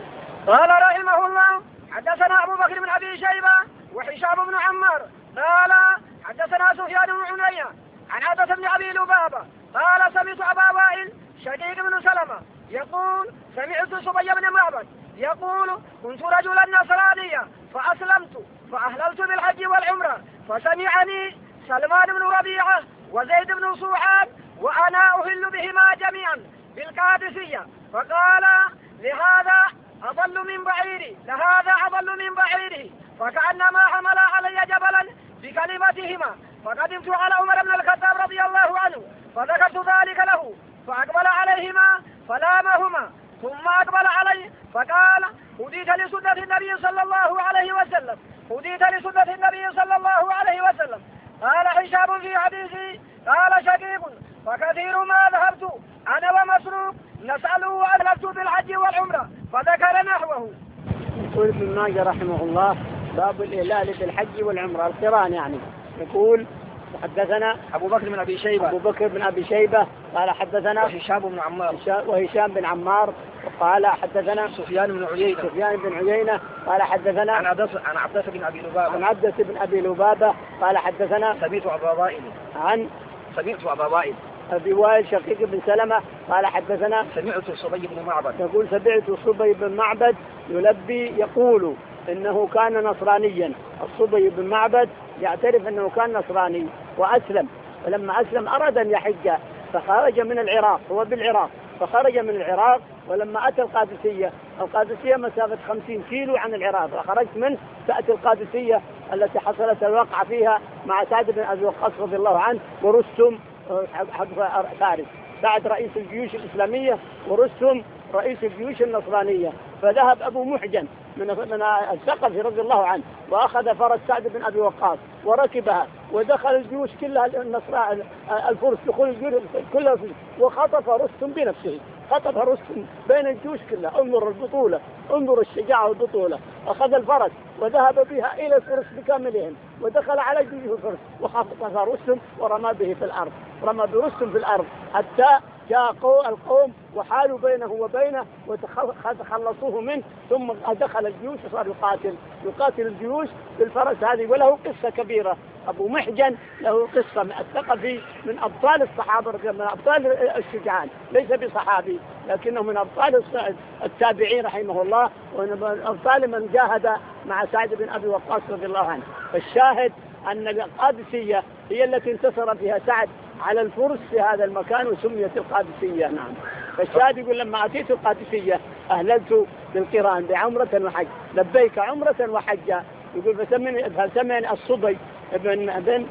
قال رحمه الله حدثنا أبو بكر بن أبي شيبة وحشام بن عمار قال حدثنا سفيان بن عيينة عن عبدة بن أبي لبابة قال سمعت أبا وائل شقيق بن سلمة يقول سمعت صبي بن معبد يقول كنت رجلا نصرانيا فأسلمت فأهللت بالحج والعمرة فسمعني سلمان بن ربيعة وزيد بن صوحان وأنا أهل بهما جميعا بالقادسية فقال لهذا أضل من بعيري لهذا أضل من بعيره فكأنما حمل علي جبلا بكلمتهما فقدمت على عمر بن الخطاب رضي الله عنه فذكرت ذلك له فأقبل عليهما فلامهما ثم أقبل علي فقال هديت لسنة النبي صلى الله عليه وسلم هديت لسنة النبي صلى الله عليه وسلم. قال هشام في حديثه قال شقيق فكثير ما ذهبت أنا ومسروق نسأله أن نكتب بالحج والعمرة فذكر نحوه. يقول ابن ماجه رحمه الله باب الإهلال بالحج والعمرة القران يعني. يقول حدثنا أبو بكر بن أبي شيبة أبو بكر بن أبي شيبة قال حدثنا وهشام بن عمار وهشام بن عمار قال حدثنا سفيان بن عيينة سفيان بن عيينة قال حدثنا عن عبدة عن عبدة بن أبي لبابة عن عبدة بن أبي لبابة قال حدثنا سمعت أبا وائل عن سمعت أبا وائل أبي وائل شقيق بن سلمة قال حدثنا سمعت صبي بن معبد يقول سمعت صبي بن معبد يلبي يقول إنه كان نصرانيا. الصبي بن معبد يعترف أنه كان نصراني وأسلم، ولما أسلم أراد أن يحج فخرج من العراق، هو بالعراق فخرج من العراق، ولما أتى القادسية القادسية مسافة خمسين كيلو عن العراق فخرجت منه تأتي القادسية التي حصلت الوقعة فيها مع سعد بن أبي وقاص رضي الله عنه ورستم حق فارس سعد رئيس الجيوش الإسلامية ورستم رئيس الجيوش النصرانية. فذهب أبو محجن من من الثقفي رضي الله عنه وأخذ فرس سعد بن أبي وقاص وركبها ودخل الجيوش كلها النصر الفرس دخول الجيوش كلها وخطف رستم بنفسه خطف رستم بين الجيوش كلها. انظر البطولة انظر الشجاعة والبطولة. أخذ الفرس وذهب بها إلى الفرس بكاملهم ودخل على جيوش الفرس وخطف رستم ورمى به في الأرض رمى برستم في الأرض حتى جاء القوم وحالوا بينه وبينه وتخلصوه منه ثم دخل الجيوش وصار يقاتل يقاتل الجيوش بالفرس هذه. وله قصة كبيرة أبو محجن له قصة من الثقفي من أبطال الصحابة من أبطال الشجعان ليس بصحابي لكنه من أبطال التابعين رحمه الله ومن أبطال من جاهد مع سعد بن أبي وقاص رضي الله عنه. فالشاهد أن القادسية هي التي انتصر فيها سعد على الفرس في هذا المكان وسميت القادسية. نعم. فالشاهد يقول لما أتيت القادسية أهللت بالقران بعمرة وحج لبيك عمرة وحجا. يقول فسمعني فسمعني الصبي ابن ابن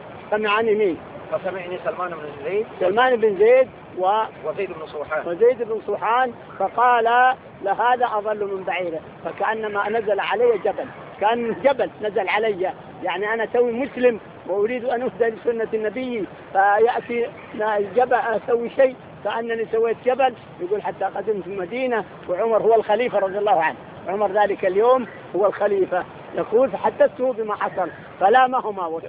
سمعني مين؟ فسمعني سلمان بن زيد سلمان بن زيد و... وزيد بن صوحان وزيد بن صوحان فقال لهذا أضل من بعيره فكأنما نزل علي جبل كان جبل نزل علي يعني أنا توي مسلم وأريد أن أهدى لسنة النبي فيأتي الجبل أسوي شيء كأنني سويت جبل. يقول حتى قدمت المدينة وعمر هو الخليفة رضي الله عنه عمر ذلك اليوم هو الخليفة. يقول فحدثته بما حصل فلامهما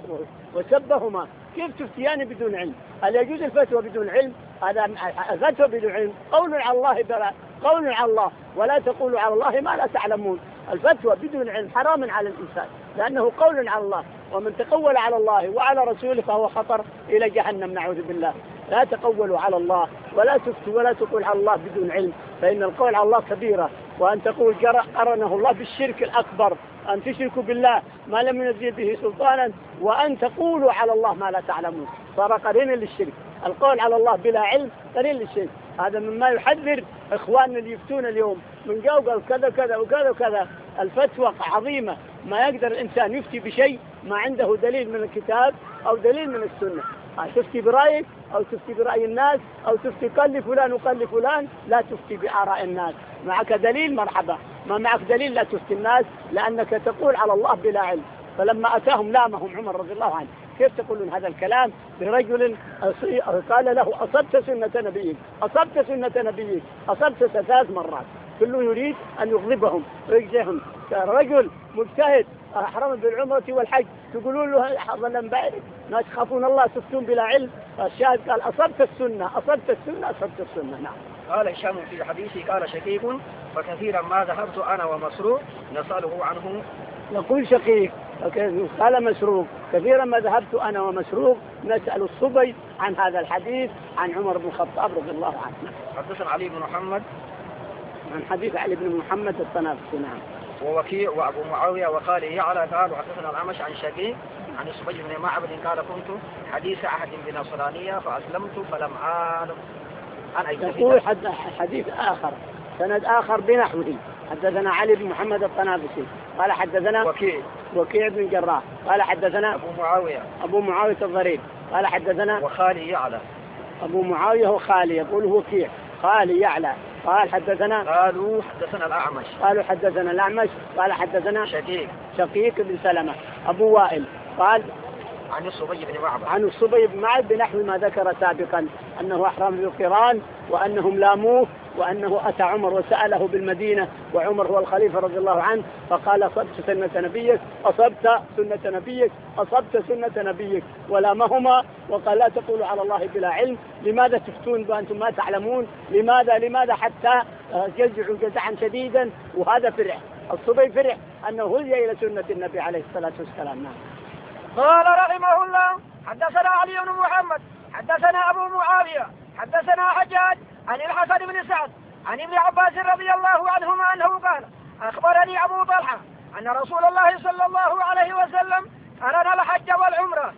وسبهما كيف تفتيان بدون علم؟ هل يجوز الفتوى بدون علم؟ هذا الفتوى بدون علم قول على الله بلا قول على الله ولا تقولوا على الله ما لا تعلمون. الفتوى بدون علم حرام على الإنسان لأنه قول على الله ومن تقول على الله وعلى رسوله فهو خطر إلى جهنم نعوذ بالله. لا تقولوا على الله ولا تفتوا ولا تقول على الله بدون علم فإن القول على الله كبيرة. وأن تقول قرنه الله بالشرك الأكبر أن تشركوا بالله ما لم ينزل به سلطانا وأن تقولوا على الله ما لا تعلمون صار قرين للشرك. القول على الله بلا علم قرين للشرك. هذا مما يحذر إخواننا اللي يفتون اليوم من قال كذا كذا وكذا وكذا. الفتوى عظيمة ما يقدر الإنسان يفتي بشيء ما عنده دليل من الكتاب أو دليل من السنة. تفتي برأيك أو تفتي برأي الناس أو تفتي قل لفلان وقل لفلان لا تفتي بآراء الناس. معك دليل مرحبا ما معك دليل لا تفتي الناس لأنك تقول على الله بلا علم. فلما أتاهم لامهم عمر رضي الله عنه: كيف تقولون هذا الكلام لرجل قال له أصبت سنة نبيك، أصبت سنة نبيك، أصبت ثلاث مرات. كله يريد أن يغضبهم ويجزهم. رجل مجتهد أحرم بالعمرة والحج تقولون له ظلم بارك، ما تخافون الله تفتون بلا علم. الشاهد قال: أصبت السنة، أصبت السنة، أصبت السنة. نعم. قال هشام في حديثه: قال شقيق: فكثيرا ما ذهبت أنا ومسروق نسأله عنه. يقول شقيق قال مسروق: كثيرا ما ذهبت أنا ومسروق نسأل الصبي عن هذا الحديث عن عمر بن الخطاب رضي الله عنه. حدثنا علي بن محمد عن حديث علي بن محمد الطنافسي. نعم. ووكيع وأبو معاوية وقال يعلى قال وحدثنا الأعمش عن شقيق عن الصبي بن معبد قال: كنت حديث أحد بنصرانية فأسلمت فلم أعلم عن أي. يقول حديث آخر سند آخر بنحوه: حدثنا علي بن محمد الطنافسي قال حدثنا وكيع وكيع بن جراح قال حدثنا أبو معاوية أبو معاوية الضرير قال حدثنا وخالي يعلى. أبو معاوية وخالي يقول وكيع خالي يعلى قال حدثنا قالوا حدثنا الأعمش قالوا حدثنا الأعمش قال حدثنا شقيق شقيق بن سلمة. أبو وائل قال عن الصبي بن معبد عن الصبي بن معبد بنحو ما ذكر سابقا، أنه أحرم بالقران وأنهم لاموه وأنه أتى عمر وسأله بالمدينة وعمر هو الخليفة رضي الله عنه، فقال: أصبت سنة نبيك، أصبت سنة نبيك، أصبت سنة نبيك، ولامهما وقال: لا تقولوا على الله بلا علم، لماذا تفتون وأنتم ما تعلمون؟ لماذا لماذا حتى جزعوا جزعا شديدا. وهذا فرح، الصبي فرح أنه هدي إلى سنة النبي عليه الصلاة والسلام. نعم. قال رحمه الله: حدثنا علي بن محمد حدثنا أبو معاوية حدثنا حجاج عن الحسن بن سعد عن ابن عباس رضي الله عنهما أنه قال: أخبرني أبو طلحة أن رسول الله صلى الله عليه وسلم أرنا الحج والعمرة.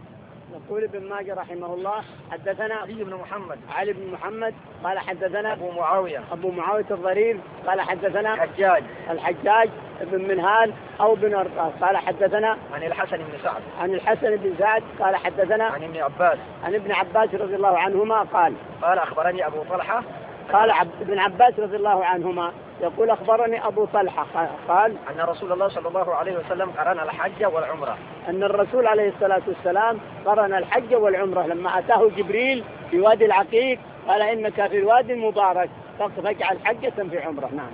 يقول ابن ماجه رحمه الله: حدثنا علي بن محمد علي بن محمد قال حدثنا أبو معاوية أبو معاوية الضرير قال حدثنا حجاج الحجاج بن منهال أو بن أرطاس قال حدثنا عن الحسن بن سعد عن الحسن بن سعد قال حدثنا عن ابن عباس عن ابن عباس رضي الله عنهما قال قال أخبرني أبو طلحة قال ابن عباس رضي الله عنهما يقول: أخبرني أبو طلحة قال أن رسول الله صلى الله عليه وسلم قرن الحج والعمرة أن الرسول عليه الصلاة والسلام قرن الحج والعمرة لما أتاه جبريل في وادي العقيق قال: إنك في الوادي المبارك فاجعل حجة في عمرة. نعم.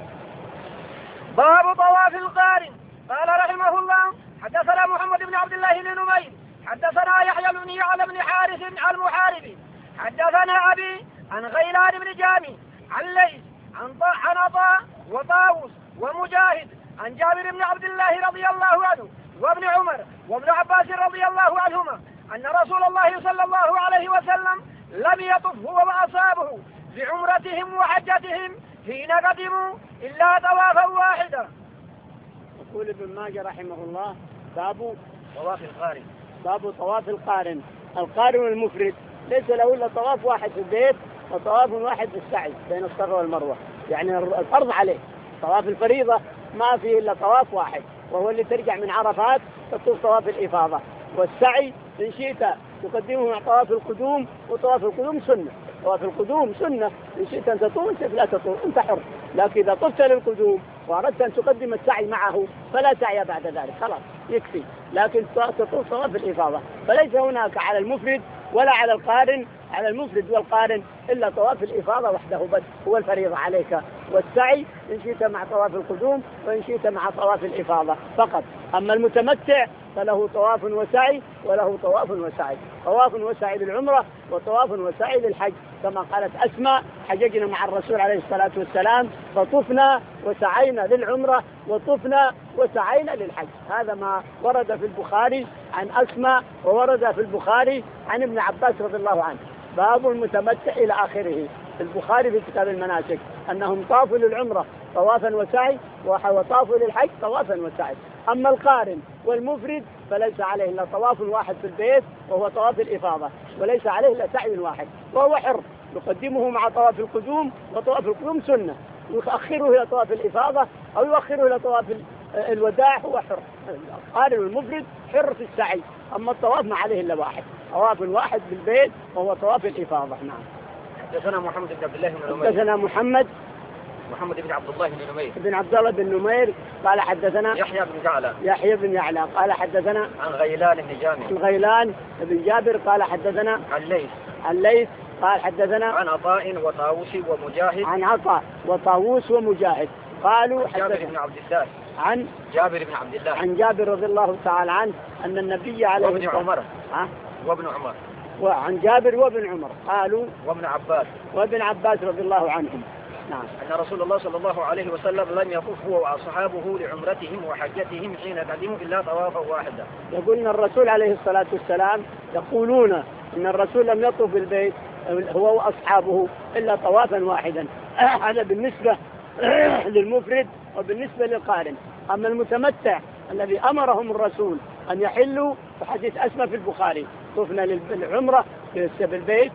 باب طواف القارن. قال رحمه الله: حدثنا محمد بن عبد الله بن نمير حدثنا يحيى بن يعلى بن حارث المحاربي حدثنا أبي عن غيلان بن جامي عن ليث عن عطاء وطاووس ومجاهد عن جابر بن عبد الله رضي الله عنه وابن عمر وابن عباس رضي الله عنهما أن رسول الله صلى الله عليه وسلم لم يطف هو وأصحابه بعمرتهم وحجتهم حين قدموا إلا طوافا واحدا. يقول ابن ماجه رحمه الله: باب طواف القارن. باب طواف القارن. القارن المفرد ليس له إلا طواف واحد في البيت وطواف واحد في السعي بين الصفا والمروة، يعني الفرض عليه. طواف الفريضة ما فيه إلا طواف واحد وهو اللي ترجع من عرفات تطوف طواف الإفاضة، والسعي إن شئت تقدمه مع طواف القدوم، وطواف القدوم سنة. طواف القدوم سنة، إن شئت أن تطوف إن شئت لا تطوف أنت حر، لكن إذا طفت للقدوم وأردت أن تقدم السعي معه فلا سعي بعد ذلك، خلاص يكفي، لكن تطوف طواف الإفاضة. فليس هناك على المفرد ولا على القارن، على المفرد والقارن إلا طواف الإفاضة وحده بس هو الفريضة عليك، والسعي إن شئت مع طواف القدوم وإن شئت مع طواف الإفاضة فقط. أما المتمتع فله طواف وسعي وله طواف وسعي، طواف وسعي للعمرة وطواف وسعي للحج، كما قالت أسماء: حججنا مع الرسول عليه الصلاة والسلام فطفنا وسعينا للعمرة وطفنا وسعينا للحج. هذا ما ورد في البخاري عن أسماء وورد في البخاري عن ابن عباس رضي الله عنه. باب المتمتع إلى آخره في البخاري في كتاب المناسك أنهم طافوا للعمرة طوافا وسعي وطافوا للحج طوافا وسعي. أما القارن والمفرد فليس عليه إلا طواف واحد في البيت وهو طواف الإفاضة، وليس عليه إلا سعي واحد وهو حر، يقدمه مع طواف القدوم، وطواف القدوم سنة، يؤخره إلى طواف الإفاضة أو يؤخره إلى طواف الوداع، هو حر. القارن والمفرد حر في السعي، أما الطواف ما عليه إلا واحد، طواف واحد بالبيت وهو طواف الإفاضة. نعم. حدثنا محمد بن عبد الله بن نمير حدثنا محمد محمد بن عبد الله بن نمير بن عبد الله بن نمير قال حدثنا يحيى بن يعلى يحيى بن يعلى قال حدثنا عن غيلان بن جامع الغيلان بن جابر قال حدثنا عن ليث عن ليث قال حدثنا عن عطاء وطاووس ومجاهد عن عطاء وطاووس ومجاهد قالوا جابر بن عبد الله عن جابر بن عبد الله عن جابر رضي الله تعالى عنه أن النبي عليه وابن عمر ها وابن عمر وعن جابر وابن عمر قالوا وابن عباس وابن عباس رضي الله عنهم نعم أن رسول الله صلى الله عليه وسلم لم يطف هو وأصحابه لعمرتهم وحجتهم حين قدموا إلا طوافا واحدا. يقول أن الرسول عليه الصلاة والسلام يقولون أن الرسول لم يطف بالبيت هو وأصحابه إلا طوافا واحدا. هذا بالنسبة للمفرد وبالنسبة للقارن. أما المتمتع الذي أمرهم الرسول أن يحلوا فحديث أسمى في البخاري طفنا للعمرة بالبيت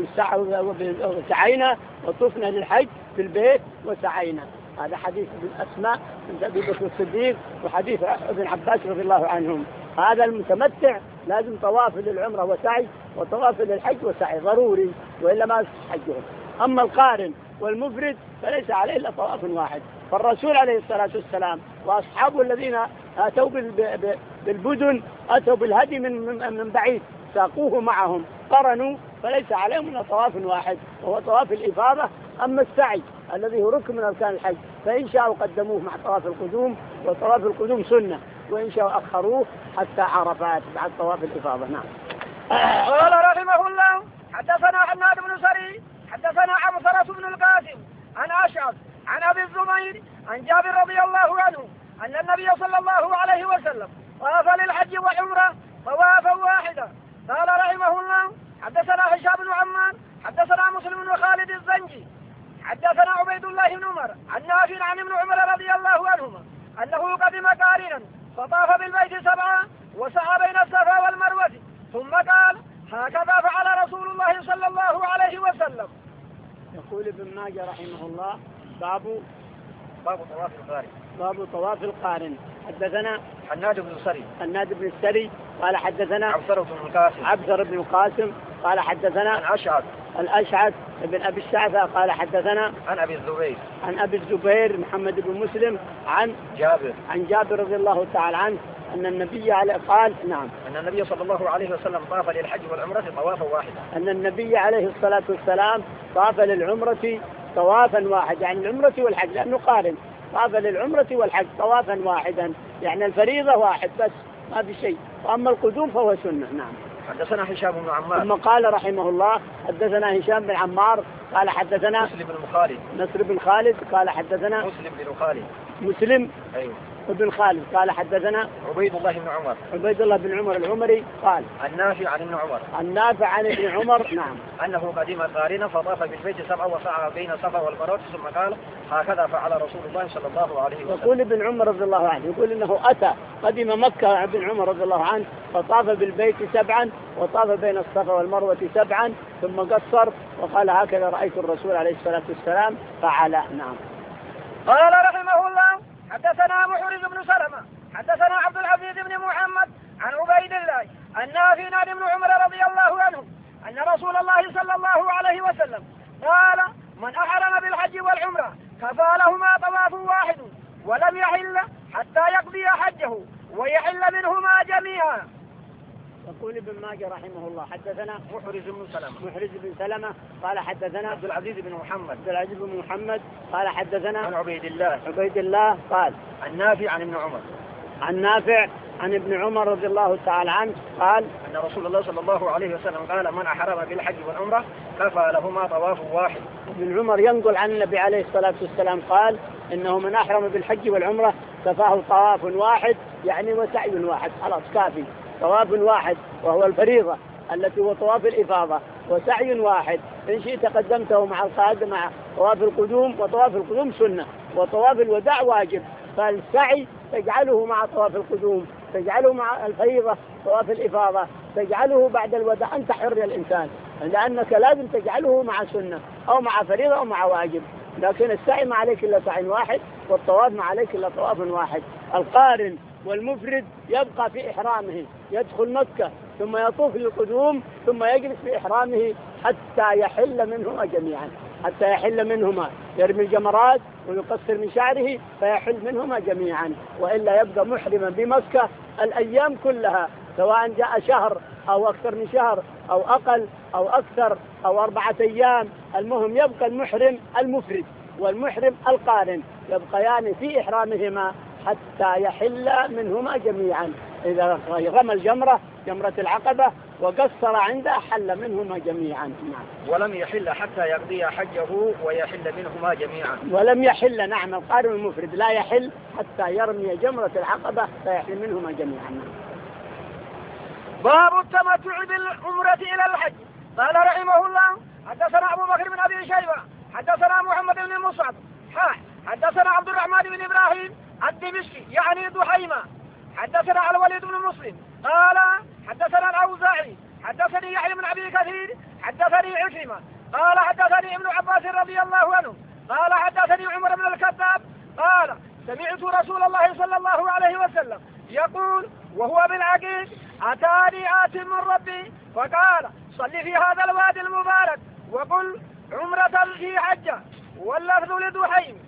وسعينا وطفنا للحج بالبيت وسعينا. هذا حديث ابن أسماء من أبي بكر الصديق وحديث ابن عباس رضي الله عنهم. هذا المتمتع لازم طواف للعمرة وسعي وطواف للحج وسعي ضروري وإلا ما حجهم. أما القارن والمفرد فليس عليه إلا طواف واحد. فالرسول عليه الصلاة والسلام وأصحابه الذين أتوا بالبدن أتوا بالهدي من من بعيد ساقوه معهم قرنوا فليس عليهم إلا طواف واحد وهو طواف الإفاضة. أما السعي الذي هو ركن من أركان الحج فإن شاءوا قدموه مع طواف القدوم وطواف القدوم سنة وإن شاءوا أخروه حتى عرفات بعد طواف الإفاضة. نعم. قال رحمه الله حدثنا حناد بن سري حدثنا عبثرة بن القاسم عن أشعث عن أبي الزبير عن جابر رضي الله عنه أن النبي صلى الله عليه وسلم طاف للحج والعمرة طوافا واحدا. قال رحمه الله حدثنا هشام بن عمان حدثنا مسلم بن خالد الزنجي حدثنا عبيد الله بن عمر عن نافع عن ابن عمر رضي الله عنهما أنه قدم قارنا فطاف بالبيت سبعا وسعى بين الصفا والمروة ثم قال هكذا فعل رسول الله صلى الله عليه وسلم. يقول ابن ماجه رحمه الله باب باب طواف القارن باب طواف القارن. حدثنا حناد بن سري حناد بن السري قال حدثنا عبثرة بن القاسم عبثرة بن القاسم قال حدثنا عن أشعث الأشعث بن أبي الشعثة قال حدثنا عن أبي الزبير عن أبي الزبير محمد بن مسلم عن جابر عن جابر رضي الله تعالى عنه أن النبي عليه قال نعم أن النبي صلى الله عليه وسلم طاف للحج والعمرة طوافا واحدا. أن النبي عليه الصلاة والسلام طاف للعمرة طوافا واحد يعني العمرة والحج لأنه قارن طاف للعمرة والحج طوافا واحدا يعني الفريضة واحد بس ما في شيء. وأما القدوم فهو سنة. نعم. حدثنا هشام بن عمار ثم قال رحمه الله حدثنا هشام بن عمار قال حدثنا مسلم بن خالد نصر بن خالد قال حدثنا مسلم بن خالد مسلم أيوه ابن خالد قال حدثنا عبيد الله بن عمر عبيد الله بن عمر العمري قال النافع عن ابن عمر النافع عن ابن عمر نعم أنه قدم قارنا فطاف بالبيت سبعا وسعى بين الصفا والمروة ثم قال هكذا فعل رسول الله صلى الله عليه وسلم. يقول ابن عمر رضي الله عنه يقول انه اتى قدم مكة ابن عمر رضي الله عنه فطاف بالبيت سبعا وطاف بين الصفا والمروة سبعا ثم قصر وقال هكذا رأيت الرسول عليه الصلاة والسلام فعل. نعم. قال رحمه الله حدثنا محرز بن سلمة حدثنا عبد العزيز بن محمد عن عبيد الله النافع عن ابن عمر رضي الله عنه أن رسول الله صلى الله عليه وسلم قال من أحرم بالحج والعمرة كفى لهما طواف واحد ولم يحل حتى يقضي حجه ويحل منهما جميعا. يقول ابن ماجه رحمه الله حدثنا محرز بن سلمة محرز بن سلمة قال حدثنا عبد العزيز بن محمد عبد العزيز بن محمد قال حدثنا عن عبيد الله عبيد الله قال النافع عن ابن عمر عن نافع عن ابن عمر رضي الله تعالى عنه قال أن رسول الله صلى الله عليه وسلم قال من أحرم بالحج والعمرة كفى لهما طواف واحد. ابن عمر ينقل عن النبي عليه الصلاة والسلام قال إنه من أحرم بالحج والعمرة كفاه طواف واحد يعني وسعي واحد خلاص كافي. طواف واحد وهو الفريضة التي هو طواف الإفاضة وسعي واحد إن شئت قدمته مع القادم مع طواف القدوم وطواف القدوم سنة وطواف الوداع واجب. فالسعي تجعله مع طواف القدوم تجعله مع الفريضة طواف الإفاضة تجعله بعد الوداع أنت حر يا الإنسان لأنك لازم تجعله مع سنة أو مع فريضة أو مع واجب. لكن السعي ما عليك إلا سعي واحد والطواف ما عليك إلا طواف واحد. القارن والمفرد يبقى في إحرامه يدخل مكة ثم يطوف للقدوم ثم يجلس في إحرامه حتى يحل منهما جميعا حتى يحل منهما يرمي الجمرات ويقصر من شعره فيحل منهما جميعا، وإلا يبقى محرما بمكة الأيام كلها، سواء جاء شهر أو أكثر من شهر أو أقل أو أكثر أو أربعة أيام، المهم يبقى المحرم المفرد والمحرم القارن يبقيان في إحرامهما حتى يحل منهما جميعا. إذا رمى الجمرة جمرة العقبة وقصر عنده حل منهما جميعا. ولم يحل حتى يقضي حجه ويحل منهما جميعا. ولم يحل، نعم، القارن المفرد لا يحل حتى يرمي جمرة العقبة فيحل منهما جميعا. باب التمتع بالعمرة إلى الحج. قال رحمه الله حدثنا أبو بكر بن أبي شيبة حدثنا محمد بن مصعب حدثنا عبد الرحمن بن إبراهيم الدمشقي يعني دحيمة حدثنا الوليد بن مسلم قال حدثنا الأوزاعي حدثني يحيى بن أبي كثير حدثني عكرمة قال حدثني ابن عباس رضي الله عنه قال حدثني عمر بن الخطاب قال سمعت رسول الله صلى الله عليه وسلم يقول وهو بالعقيق أتاني آت من ربي فقال صل في هذا الوادي المبارك وقل عمرة في حجة، واللفظ لدحيم.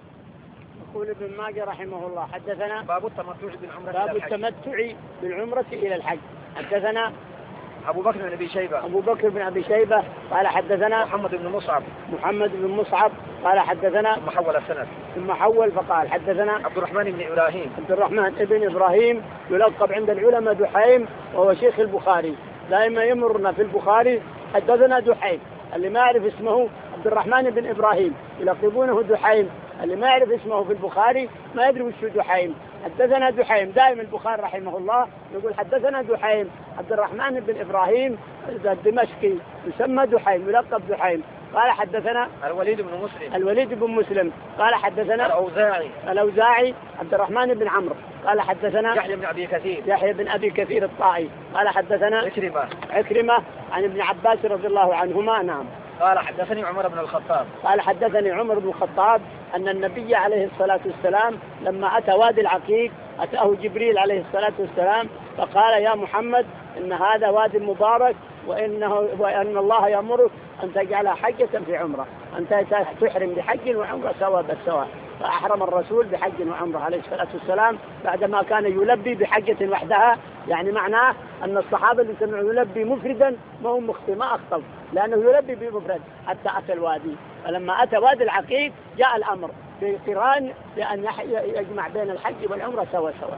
يقول ابن ماجه رحمه الله حدثنا باب التمتع بالعمرة باب التمتع بالعمرة إلى الحج. حدثنا أبو بكر بن أبي شيبة أبو بكر بن أبي شيبة قال حدثنا محمد بن مصعب محمد بن مصعب قال حدثنا ثم حول السند ثم حول فقال حدثنا عبد الرحمن بن إبراهيم عبد الرحمن بن إبراهيم يلقب عند العلماء دحيم وهو شيخ البخاري، دائما يمرنا في البخاري حدثنا دحيم، اللي ما يعرف اسمه عبد الرحمن بن إبراهيم يلقبونه دحيم، اللي ما يعرف اسمه في البخاري ما يدري وش دحيم. حدثنا دحيم، دائما البخاري رحمه الله يقول حدثنا دحيم عبد الرحمن بن إبراهيم الدمشقي يسمى دحيم يلقب دحيم قال حدثنا الوليد بن مسلم الوليد بن مسلم قال حدثنا الأوزاعي الأوزاعي عبد الرحمن بن عمرو قال حدثنا يحيى بن أبي كثير يحيى بن أبي كثير الطائي قال حدثنا عكرمة عكرمة عن ابن عباس رضي الله عنهما. نعم. قال حدثني عمر بن الخطاب قال حدثني عمر بن الخطاب أن النبي عليه الصلاة والسلام لما أتى وادي العقيق أتاه جبريل عليه الصلاة والسلام فقال يا محمد إن هذا وادي مبارك وإنه وأن الله يأمرك أن تجعل حجة في عمرة، أنت تحرم بحج وعمرة سواء بالسواء. فأحرم الرسول بحج وعمرة عليه الصلاة والسلام بعدما كان يلبي بحجة وحدها، يعني معناه أن الصحابة اللي سمعوا يلبي مفردا ما هم مخطئ ما أخطأوا لأنه يلبي بمفرد حتى أتى الوادي. فلما أتى وادي العقيق جاء الأمر بقران بأن يجمع بين الحج والعمرة سوا سوا.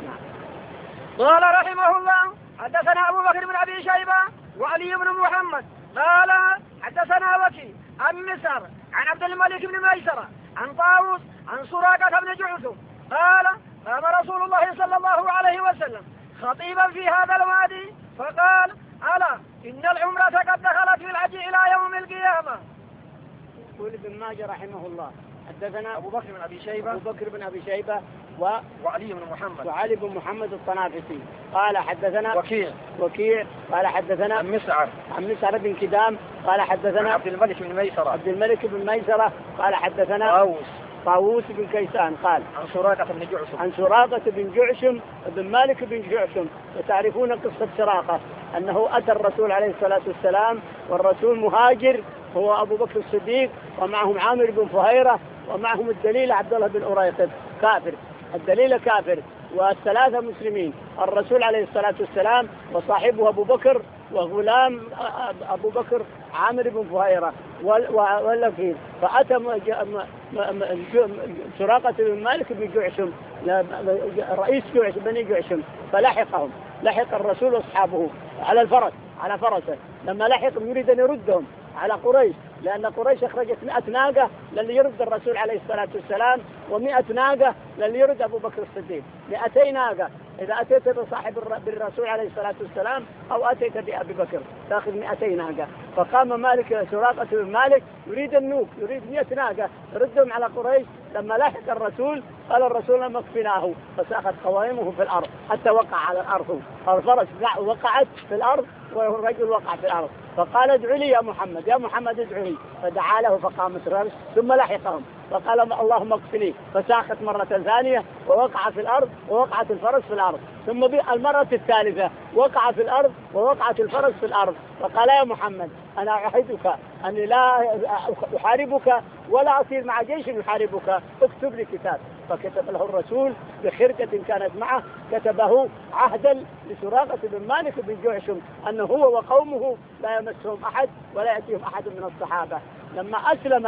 قال رحمه الله حدثنا أبو بكر بن أبي شيبة وعلي بن محمد قال حدثنا وكي عن مسر عن عبد الملك بن ميسرة عن طاووس عن سراقة بن جعثم قال قام رسول الله صلى الله عليه وسلم خطيبا في هذا الوادي فقال ألا إن العمرة قد دخلت في الحج إلى يوم القيامة. يقول ابن ماجه رحمه الله حدثنا أبو بكر بن أبي شيبة أبو بكر بن أبي شيبة و... وعلي بن محمد وعلي بن محمد الطنافسي قال حدثنا وكيع وكيع قال حدثنا عن مسعر عن مسعر بن كدام قال حدثنا عبد الملك بن ميسرة عبد الملك بن ميسرة قال حدثنا طاووس طاووس بن كيسان قال عن سراقة بن جعشم عن سراقة بن جعشم بن مالك بن جعشم. وتعرفون قصة سراقة أنه أتى الرسول عليه الصلاة والسلام والرسول مهاجر هو أبو بكر الصديق ومعهم عامر بن فهيرة ومعهم الدليل عبد الله بن أريقط كافر، الدليل كافر والثلاثة مسلمين، الرسول عليه الصلاة والسلام وصاحبه أبو بكر وغلام أبو بكر عامر بن فهيرة واللفيل. فأتى سراقة بن مالك بن جعشم رئيس جعشم بني جعشم فلحقهم، لحق الرسول وأصحابه على الفرس على فرسه. لما لحق يريد أن يردهم على قريش لأن قريش أخرجت مئة ناقة للي يرد الرسول عليه الصلاة والسلام ومئة ناقة للي يرد أبو بكر الصديق، مئتي ناقة إذا أتيت بصاحب بالرسول عليه الصلاة والسلام أو أتيت بأبي بكر تأخذ مئتي ناقة. فقام مالك سراقة بن مالك يريد النوك يريد مئة ناقة يردهم على قريش. لما لحق الرسول قال الرسول لما كفناه فساخت قوائمه في الأرض حتى وقع على الأرض، الفرس وقعت في الأرض والرجل وقع في الأرض. فقال ادعوا لي يا محمد يا محمد ادعوا لي، فدعا له فقامت الرجل ثم لحقهم فقال اللهم اكفني فساخت مرة ثانية ووقع في الأرض ووقعت الفرس في الأرض. ثم المرة الثالثة وقع في الأرض ووقعت الفرس في الأرض. فقال يا محمد أنا أعهدك أني لا أحاربك ولا أصير مع جيش يحاربك، اكتب لي كتاب. فكتب له الرسول بخرقة كانت معه، كتبه عهدا لسراقة بن مالك بن جعشم أنه هو وقومه لا يمسهم أحد ولا يأتيهم أحد من الصحابة. لما أسلم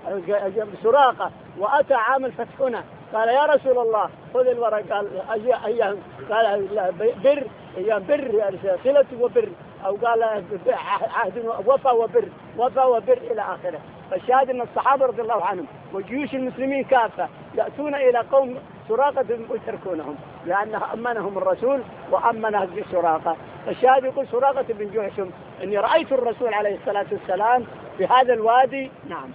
سراقة وأتى عام الفتح هنا قال يا رسول الله خذ الورق، قال أيام، قال بر أيام بر صلة وبر، أو قال عهد وفى وبر، وفى وبر إلى آخره. فالشاهد أن الصحابة رضي الله عنهم وجيوش المسلمين كافة يأتون إلى قوم سراقة ويتركونهم، لأنه أمنهم الرسول وأمنه بسراقة. فالشاهد يقول سراقة بن جعشم إني رأيت الرسول عليه الصلاة والسلام في هذا الوادي. نعم.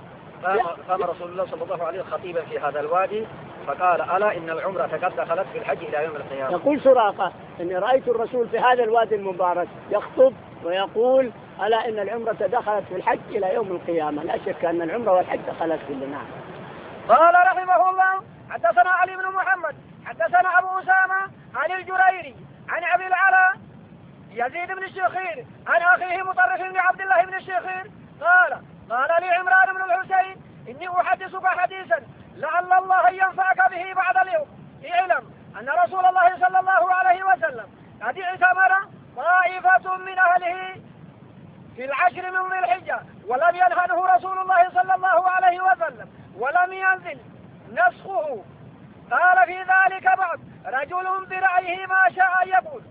قام رسول الله صلى الله عليه وسلم خطيبا في هذا الوادي فقال ألا إن العمرة قد دخلت في الحج إلى يوم القيامة. يقول سراقة إني رأيت الرسول في هذا الوادي المبارك يخطب ويقول ألا إن العمرة دخلت في الحج إلى يوم القيامة. لا شك أن العمرة والحج دخلت في النعم. قال رحمه الله حدثنا علي بن محمد حدثنا أبو أسامة عن الجريري عن أبي العلاء يزيد بن الشخير عن أخيه مطرف بن عبد الله بن الشخير قال قال لي عمران بن الحسين إني أحدثك حديثا لعل الله ينفعك به بعد اليوم. اعلم أن رسول الله صلى الله عليه وسلم قد اعتمر طائفة من أهله في العشر من ذي الحجة ولم ينهه رسول الله صلى الله عليه وسلم ولم ينزل نسخه. قال في ذلك بعض رجل برأيه ما شاء أن يقول.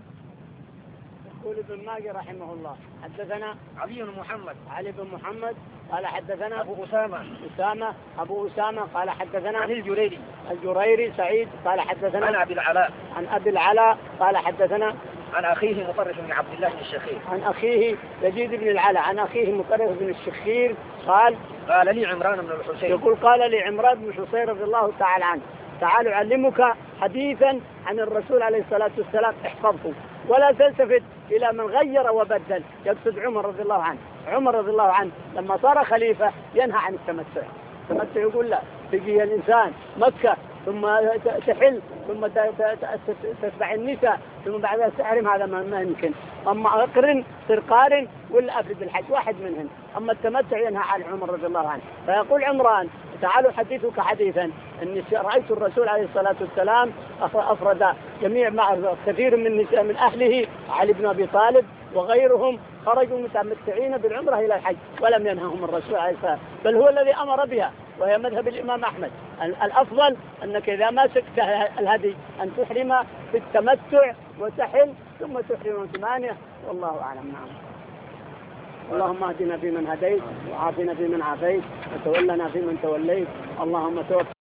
يقول ابن ماجه رحمه الله حدثنا علي بن محمد علي بن محمد قال حدثنا أبو أسامة أسامة أبو أسامة قال حدثنا عن الجريري الجريري سعيد قال حدثنا عن أبي العلاء عن أبي العلاء قال حدثنا عن أخيه مطرف بن عبد الله بن الشخير عن أخيه يزيد بن العلاء عن أخيه مطرف بن الشخير قال قال لي عمران بن الحسين يقول قال لي عمران بن الحسين رضي الله تعالى عنه تعال أعلمك حديثا عن الرسول عليه الصلاة والسلام احفظه ولا تلتفت إلى من غير وبدل. يقصد عمر رضي الله عنه. عمر رضي الله عنه لما صار خليفة ينهى عن التمتع. التمتع يقول لا تجي الإنسان مكة ثم تحل ثم تتبع النساء ثم بعدها تحرم، هذا ما يمكن. أما أقرن صير قارن ولا أفرد الحج واحد منهم. أما التمتع ينهى عن عمر رضي الله عنه. فيقول عمران تعالوا حديثك حديثا أني رأيت الرسول عليه الصلاة والسلام أفرد جميع مع كثير من نساء من أهله علي بن أبي طالب وغيرهم خرجوا متمتعين بالعمرة إلى الحج ولم ينههم الرسول عليه الصلاة والسلام، بل هو الذي أمر بها، وهي مذهب الإمام أحمد. الأفضل أنك إذا ما سكت الهدي أن تحرم بالتمتع وتحل ثم تحرم ثمانية، والله أعلم. نعم. اللهم اهدنا فيمن هديت وعافنا فيمن عافيت وتولنا فيمن توليت، اللهم توفنا